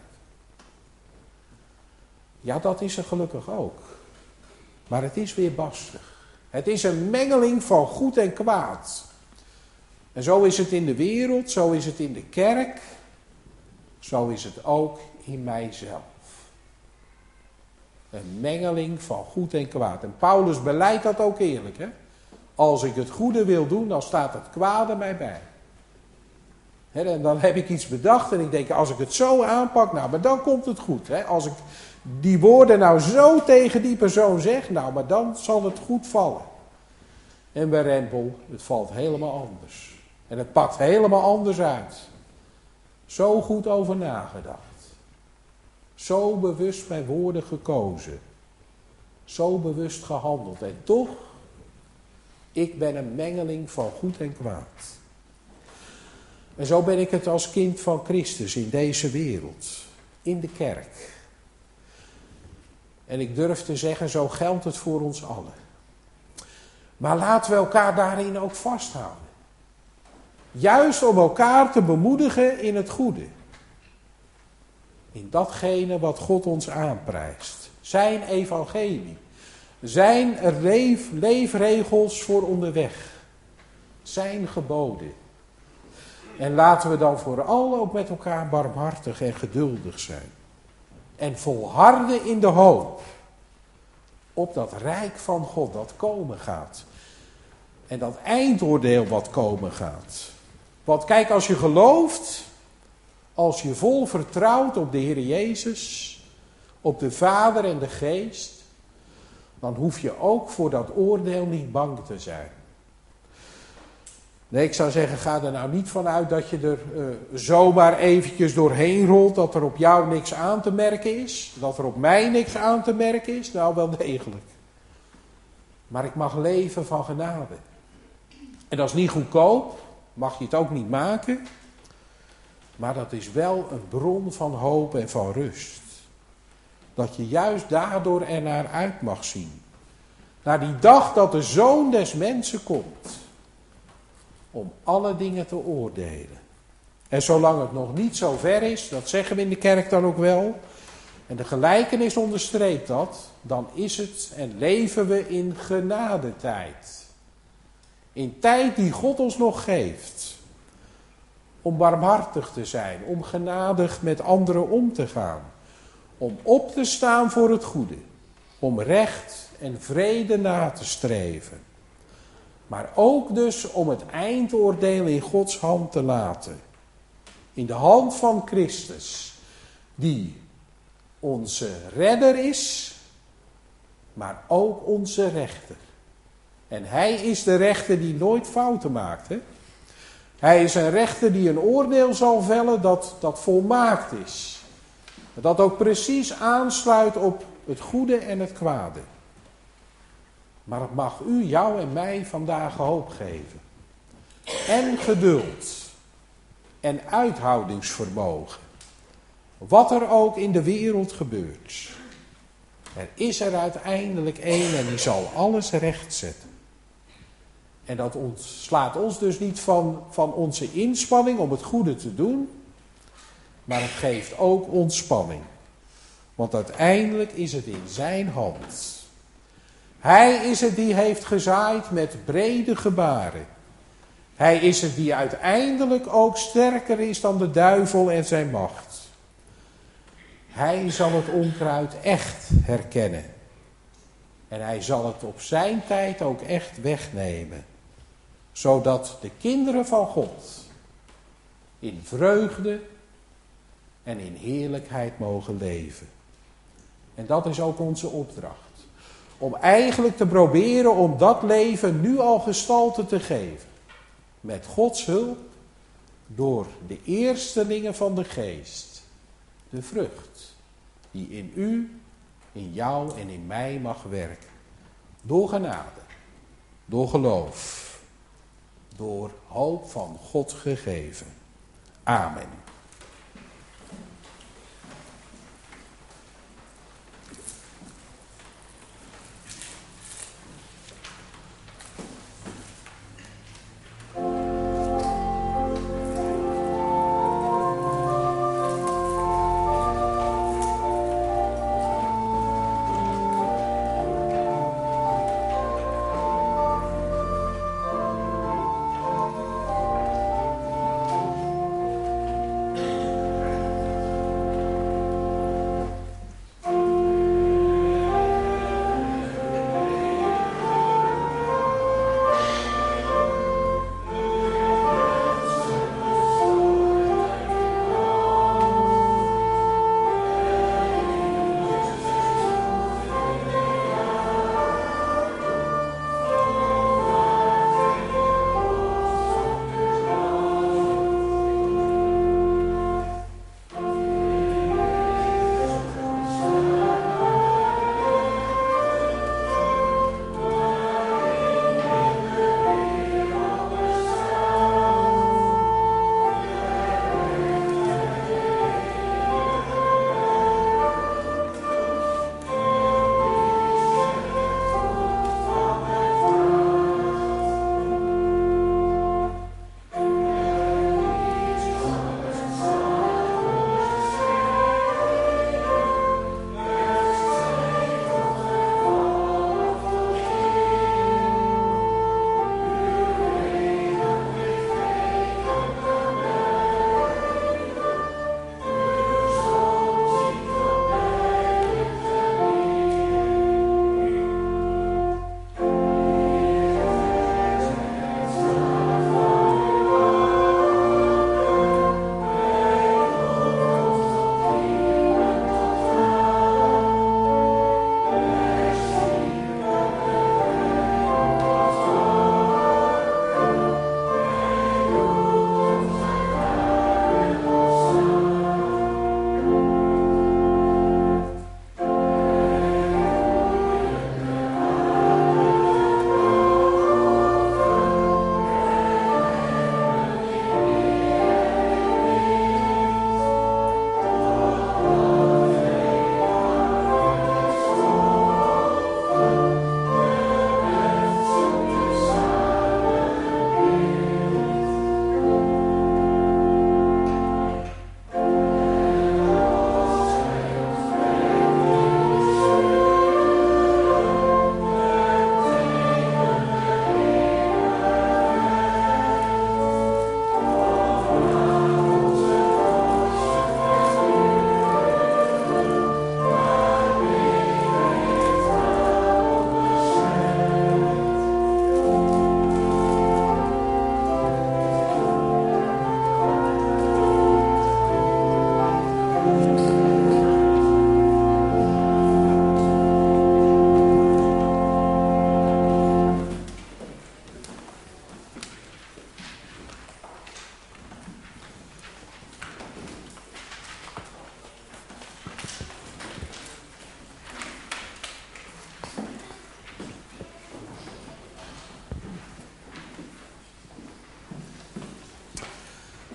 S2: Ja, dat is er gelukkig ook. Maar het is weer barstig. Het is een mengeling van goed en kwaad. En zo is het in de wereld, zo is het in de kerk, zo is het ook in mijzelf. Een mengeling van goed en kwaad. En Paulus beleidt dat ook eerlijk. Hè? Als ik het goede wil doen, dan staat het kwade mij bij. En dan heb ik iets bedacht en ik denk, als ik het zo aanpak, maar dan komt het goed. Hè? Als ik die woorden nou zo tegen die persoon zeg, maar dan zal het goed vallen. En bij Rempel, het valt helemaal anders. En het pakt helemaal anders uit. Zo goed over nagedacht. Zo bewust mijn woorden gekozen. Zo bewust gehandeld. En toch, ik ben een mengeling van goed en kwaad. En zo ben ik het als kind van Christus in deze wereld. In de kerk. En ik durf te zeggen, zo geldt het voor ons allen. Maar laten we elkaar daarin ook vasthouden. Juist om elkaar te bemoedigen in het goede. In datgene wat God ons aanprijst. Zijn evangelie. Zijn leefregels voor onderweg. Zijn geboden. En laten we dan vooral ook met elkaar barmhartig en geduldig zijn. En volharden in de hoop. Op dat rijk van God dat komen gaat. En dat eindoordeel wat komen gaat. Want kijk, als je gelooft, als je vol vertrouwt op de Heer Jezus, op de Vader en de Geest, dan hoef je ook voor dat oordeel niet bang te zijn. Nee, ik zou zeggen, ga er nou niet vanuit dat je er zomaar eventjes doorheen rolt, dat er op jou niks aan te merken is, dat er op mij niks aan te merken is. Nou, wel degelijk. Maar ik mag leven van genade. En dat is niet goedkoop, mag je het ook niet maken. Maar dat is wel een bron van hoop en van rust. Dat je juist daardoor ernaar uit mag zien. Naar die dag dat de Zoon des Mensen komt. Om alle dingen te oordelen. En zolang het nog niet zo ver is, dat zeggen we in de kerk dan ook wel. En de gelijkenis onderstreept dat. Dan is het en leven we in genadetijd. In tijd die God ons nog geeft. Om barmhartig te zijn. Om genadig met anderen om te gaan. Om op te staan voor het goede. Om recht en vrede na te streven. Maar ook dus om het eindoordeel in Gods hand te laten. In de hand van Christus. Die onze redder is. Maar ook onze rechter. En hij is de rechter die nooit fouten maakt. Hè? Hij is een rechter die een oordeel zal vellen dat volmaakt is. Dat ook precies aansluit op het goede en het kwade. Maar het mag u, jou en mij vandaag hoop geven. En geduld. En uithoudingsvermogen. Wat er ook in de wereld gebeurt. Er is er uiteindelijk één en die zal alles rechtzetten. En dat slaat ons dus niet van onze inspanning om het goede te doen. Maar het geeft ook ontspanning. Want uiteindelijk is het in zijn hand. Hij is het die heeft gezaaid met brede gebaren. Hij is het die uiteindelijk ook sterker is dan de duivel en zijn macht. Hij zal het onkruid echt herkennen. En hij zal het op zijn tijd ook echt wegnemen. Zodat de kinderen van God in vreugde en in heerlijkheid mogen leven. En dat is ook onze opdracht. Om eigenlijk te proberen om dat leven nu al gestalte te geven. Met Gods hulp, door de eerstelingen van de geest. De vrucht die in u, in jou en in mij mag werken. Door genade, door geloof, door hoop van God gegeven. Amen.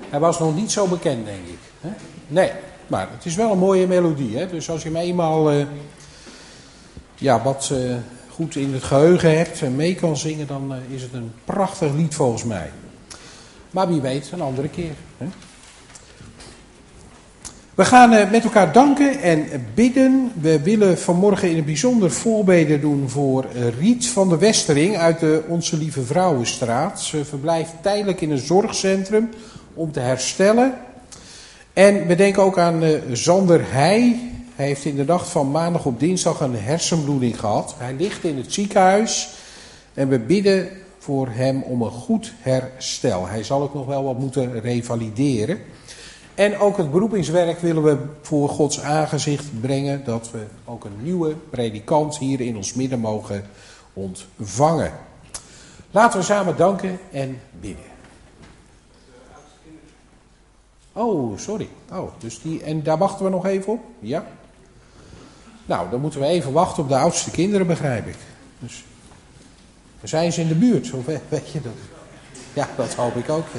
S2: Hij was nog niet zo bekend, denk ik. Hè? Nee, maar het is wel een mooie melodie. Hè? Dus als je hem eenmaal wat goed in het geheugen hebt en mee kan zingen, dan is het een prachtig lied volgens mij. Maar wie weet, een andere keer. Hè? We gaan met elkaar danken en bidden. We willen vanmorgen in het bijzonder voorbeden doen voor Riet van de Westering uit de Onze Lieve Vrouwenstraat. Ze verblijft tijdelijk in een zorgcentrum om te herstellen. En we denken ook aan Zander Heij. Hij heeft in de nacht van maandag op dinsdag een hersenbloeding gehad. Hij ligt in het ziekenhuis en we bidden voor hem om een goed herstel. Hij zal ook nog wel wat moeten revalideren. En ook het beroepingswerk willen we voor Gods aangezicht brengen, dat we ook een nieuwe predikant hier in ons midden mogen ontvangen. Laten we samen danken en bidden. Oh, sorry. Oh, dus en daar wachten we nog even op? Ja? Nou, dan moeten we even wachten op de oudste kinderen, begrijp ik. Dus, zijn ze in de buurt? Of weet je dat? Ja, dat hoop ik ook, ja.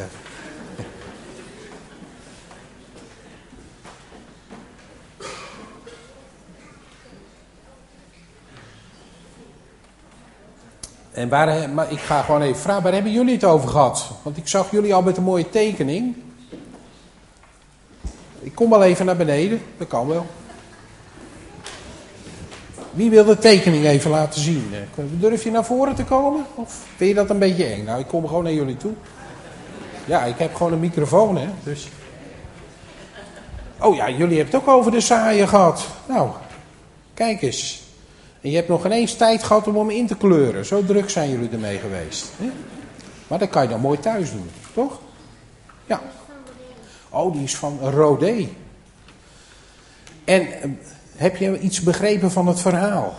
S2: Maar ik ga gewoon even vragen, waar hebben jullie het over gehad? Want ik zag jullie al met een mooie tekening. Ik kom wel even naar beneden, dat kan wel. Wie wil de tekening even laten zien? Durf je naar voren te komen? Of vind je dat een beetje eng? Nou, ik kom gewoon naar jullie toe. Ja, ik heb gewoon een microfoon, hè. Dus. Oh ja, jullie hebben het ook over de saaien gehad. Nou, kijk eens. En je hebt nog geen eens tijd gehad om hem in te kleuren. Zo druk zijn jullie ermee geweest. Hè? Maar dat kan je dan mooi thuis doen, toch? Ja. Oh, die is van Rodé. En heb je iets begrepen van het verhaal?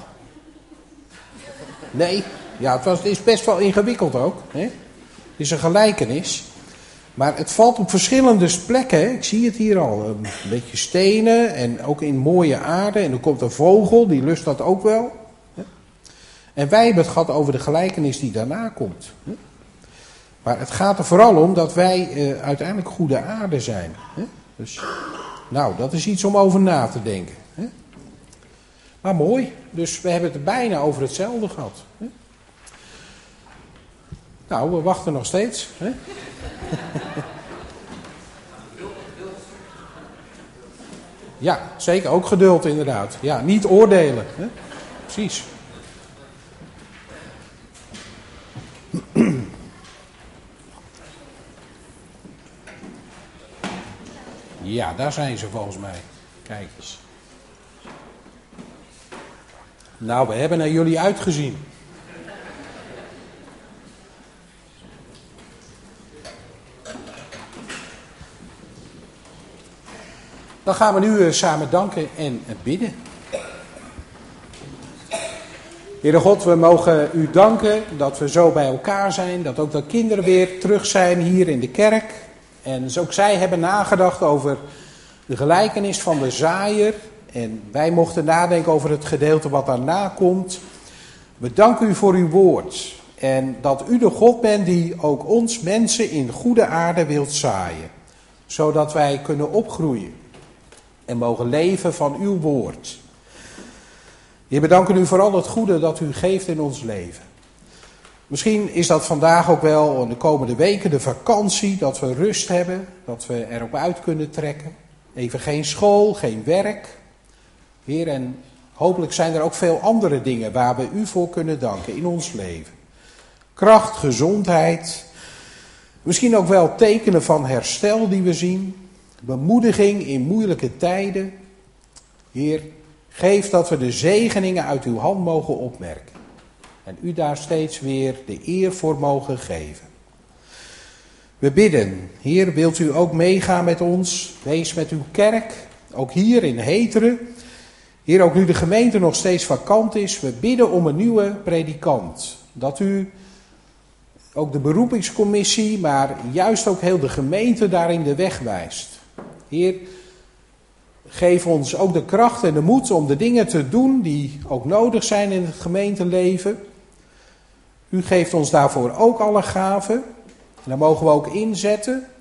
S2: Nee? Ja, het is best wel ingewikkeld ook. Hè? Het is een gelijkenis. Maar het valt op verschillende plekken. Hè? Ik zie het hier al. Een beetje stenen en ook in mooie aarde. En er komt een vogel, die lust dat ook wel. En wij hebben het gehad over de gelijkenis die daarna komt. Maar het gaat er vooral om dat wij uiteindelijk goede aarde zijn. Dus, nou, dat is iets om over na te denken. Maar mooi, dus we hebben het er bijna over hetzelfde gehad. Nou, we wachten nog steeds. Ja, zeker, ook geduld inderdaad. Ja, niet oordelen. Precies. Ja, daar zijn ze volgens mij. Kijk eens. Nou, we hebben naar jullie uitgezien. Dan gaan we nu samen danken en bidden. Heere God, we mogen u danken dat we zo bij elkaar zijn. Dat ook de kinderen weer terug zijn hier in de kerk. En dus ook zij hebben nagedacht over de gelijkenis van de zaaier. En wij mochten nadenken over het gedeelte wat daarna komt. We danken u voor uw woord. En dat u de God bent die ook ons mensen in goede aarde wilt zaaien. Zodat wij kunnen opgroeien. En mogen leven van uw woord. Heer, we danken u voor al het goede dat u geeft in ons leven. Misschien is dat vandaag ook wel in de komende weken de vakantie, dat we rust hebben, dat we erop uit kunnen trekken. Even geen school, geen werk. Heer, en hopelijk zijn er ook veel andere dingen waar we u voor kunnen danken in ons leven. Kracht, gezondheid, misschien ook wel tekenen van herstel die we zien. Bemoediging in moeilijke tijden. Heer, geef dat we de zegeningen uit uw hand mogen opmerken. En u daar steeds weer de eer voor mogen geven. We bidden, Heer, wilt u ook meegaan met ons? Wees met uw kerk, ook hier in Heteren. Heer, ook nu de gemeente nog steeds vakant is, we bidden om een nieuwe predikant. Dat u ook de beroepingscommissie, maar juist ook heel de gemeente daarin de weg wijst. Heer, geef ons ook de kracht en de moed om de dingen te doen die ook nodig zijn in het gemeenteleven. U geeft ons daarvoor ook alle gaven. En daar mogen we ook inzetten.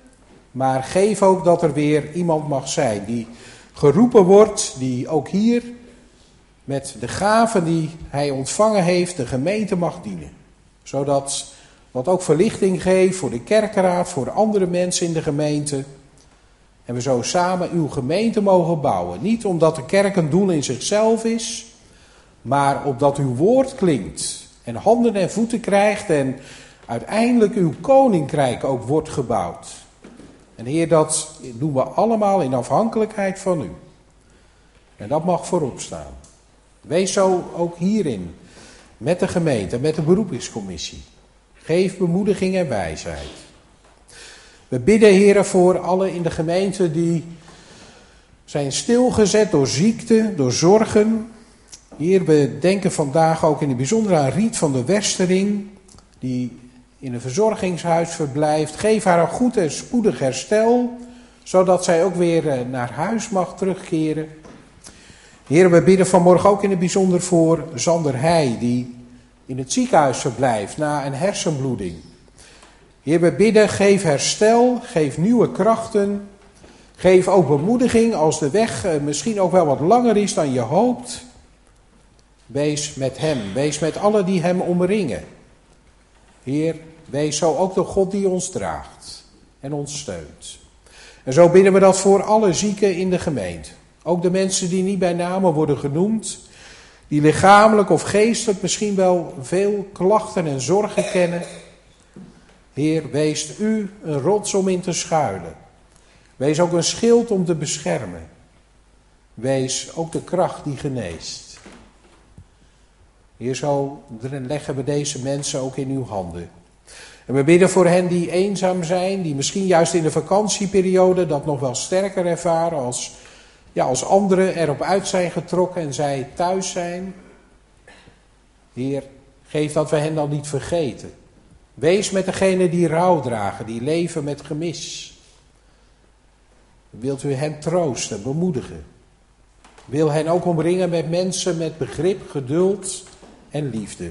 S2: Maar geef ook dat er weer iemand mag zijn die geroepen wordt, die ook hier met de gaven die hij ontvangen heeft de gemeente mag dienen. Zodat dat ook verlichting geeft voor de kerkenraad, voor de andere mensen in de gemeente. En we zo samen uw gemeente mogen bouwen. Niet omdat de kerk een doel in zichzelf is, maar opdat uw woord klinkt en handen en voeten krijgt en uiteindelijk uw koninkrijk ook wordt gebouwd. En Heer, dat doen we allemaal in afhankelijkheid van u. En dat mag voorop staan. Wees zo ook hierin, met de gemeente, met de beroepingscommissie. Geef bemoediging en wijsheid. We bidden, Heer, voor allen in de gemeente die zijn stilgezet door ziekte, door zorgen. Heer, we denken vandaag ook in het bijzonder aan Riet van de Westering, die in een verzorgingshuis verblijft. Geef haar een goed en spoedig herstel, zodat zij ook weer naar huis mag terugkeren. Heer, we bidden vanmorgen ook in het bijzonder voor Sander Heij, die in het ziekenhuis verblijft na een hersenbloeding. Heer, we bidden, geef herstel, geef nieuwe krachten. Geef ook bemoediging als de weg misschien ook wel wat langer is dan je hoopt. Wees met hem, wees met allen die hem omringen. Heer, wees zo ook de God die ons draagt en ons steunt. En zo bidden we dat voor alle zieken in de gemeente. Ook de mensen die niet bij name worden genoemd, die lichamelijk of geestelijk misschien wel veel klachten en zorgen kennen. Heer, wees u een rots om in te schuilen. Wees ook een schild om te beschermen. Wees ook de kracht die geneest. Heer, zo leggen we deze mensen ook in uw handen. En we bidden voor hen die eenzaam zijn, die misschien juist in de vakantieperiode dat nog wel sterker ervaren als anderen erop uit zijn getrokken en zij thuis zijn. Heer, geef dat we hen dan niet vergeten. Wees met degenen die rouw dragen, die leven met gemis. Wilt u hen troosten, bemoedigen. Wil hen ook omringen met mensen met begrip, geduld en liefde.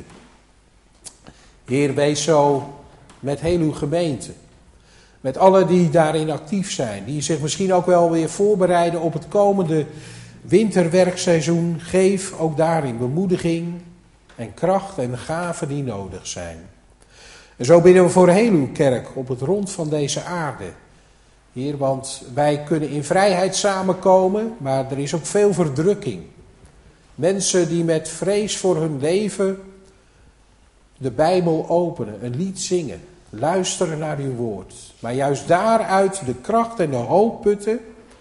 S2: Heer, wees zo met heel uw gemeente. Met allen die daarin actief zijn. Die zich misschien ook wel weer voorbereiden op het komende winterwerkseizoen. Geef ook daarin bemoediging en kracht en gaven die nodig zijn. En zo bidden we voor heel uw kerk op het rond van deze aarde. Heer, want wij kunnen in vrijheid samenkomen, maar er is ook veel verdrukking. Mensen die met vrees voor hun leven de Bijbel openen, een lied zingen, luisteren naar uw woord. Maar juist daaruit de kracht en de hoop putten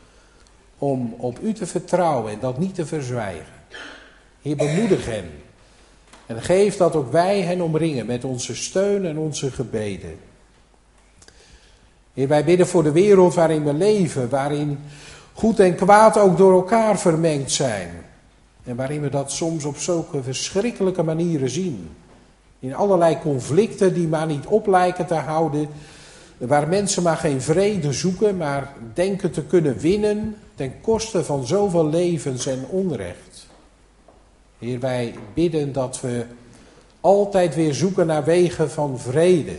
S2: om op u te vertrouwen en dat niet te verzwijgen. Heer, bemoedig hen. En geef dat ook wij hen omringen met onze steun en onze gebeden. Heer, wij bidden voor de wereld waarin we leven, waarin goed en kwaad ook door elkaar vermengd zijn. En waarin we dat soms op zulke verschrikkelijke manieren zien. In allerlei conflicten die maar niet op lijken te houden. Waar mensen maar geen vrede zoeken, maar denken te kunnen winnen ten koste van zoveel levens en onrecht. Heer, wij bidden dat we altijd weer zoeken naar wegen van vrede.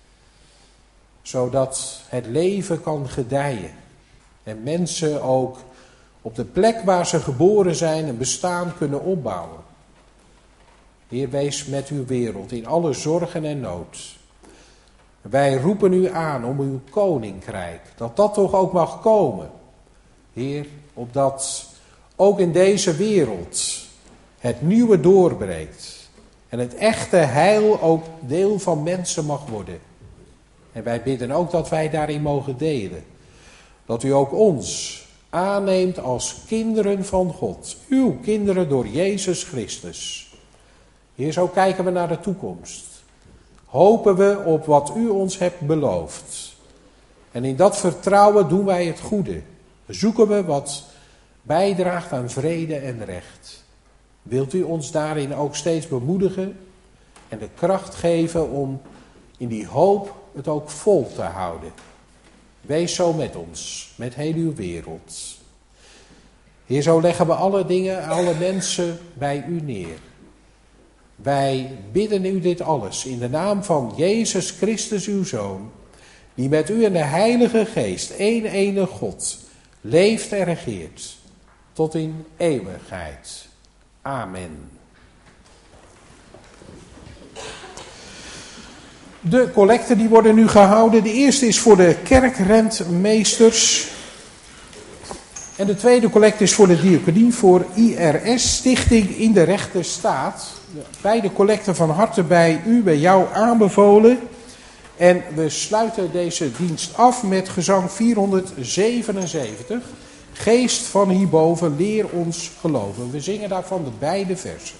S2: Zodat het leven kan gedijen. En mensen ook op de plek waar ze geboren zijn een bestaan kunnen opbouwen. Heer, wees met uw wereld in alle zorgen en nood. Wij roepen u aan om uw koninkrijk, dat toch ook mag komen. Heer, opdat ook in deze wereld het nieuwe doorbreekt. En het echte heil ook deel van mensen mag worden. En wij bidden ook dat wij daarin mogen delen. Dat u ook ons aanneemt als kinderen van God. Uw kinderen door Jezus Christus. Heer, zo kijken we naar de toekomst. Hopen we op wat u ons hebt beloofd. En in dat vertrouwen doen wij het goede. Zoeken we wat bijdraagt aan vrede en recht. Wilt u ons daarin ook steeds bemoedigen en de kracht geven om in die hoop het ook vol te houden. Wees zo met ons, met heel uw wereld. Heer, zo leggen we alle dingen, alle mensen bij u neer. Wij bidden u dit alles in de naam van Jezus Christus, uw Zoon, die met u en de Heilige Geest, één enige God, leeft en regeert, tot in eeuwigheid. Amen. De collecten die worden nu gehouden. De eerste is voor de kerkrentmeesters. En de tweede collecte is voor de diaconie voor IRS, Stichting in de Rechte Staat. Beide collecten van harte bij u, bij jou aanbevolen. En we sluiten deze dienst af met gezang 477. Geest van hierboven, leer ons geloven. We zingen daarvan de beide versen.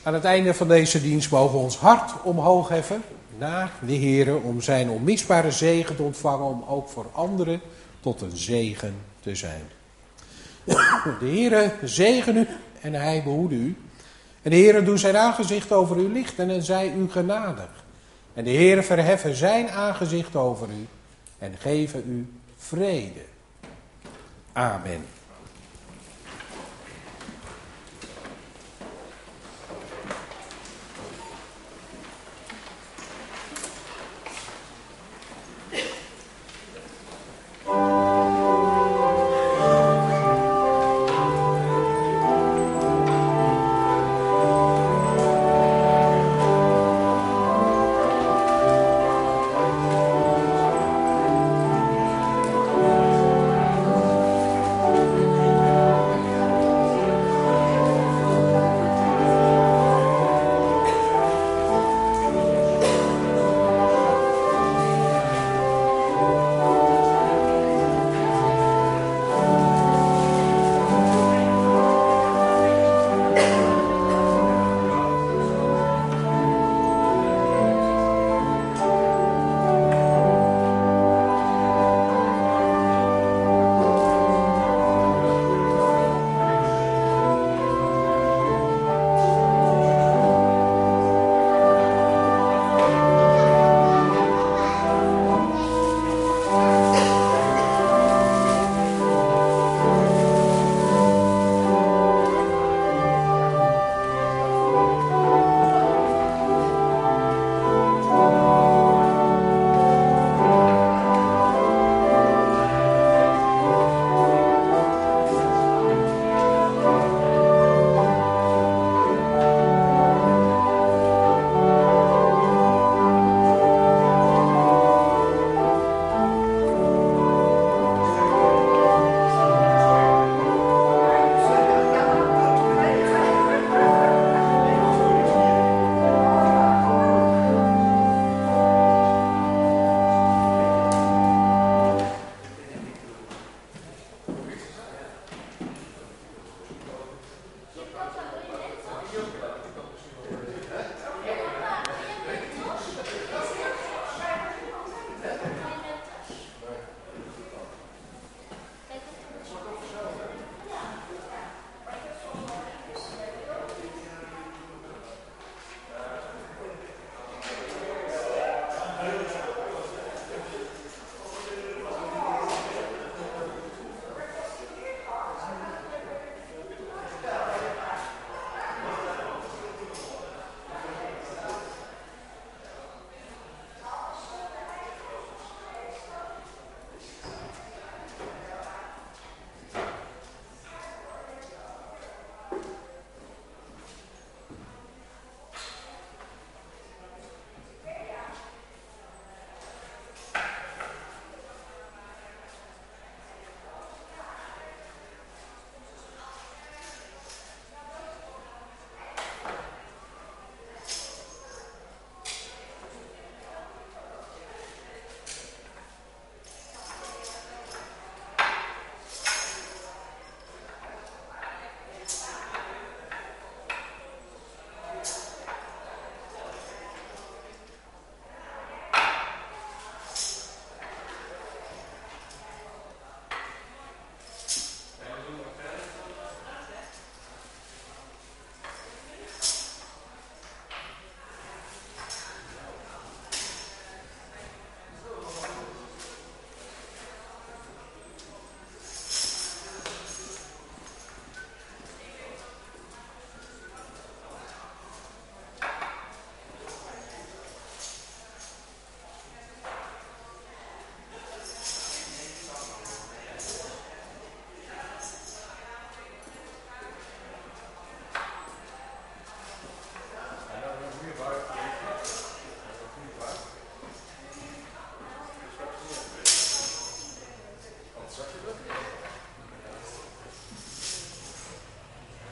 S2: Aan het einde van deze dienst mogen we ons hart omhoog heffen naar de Heere om zijn onmisbare zegen te ontvangen, om ook voor anderen tot een zegen te zijn. De Heere zegen u en hij behoede u. En de Heere doet zijn aangezicht over u lichten en zij u genadig. En de Heere verheffen zijn aangezicht over u en geven u vrede. Amen.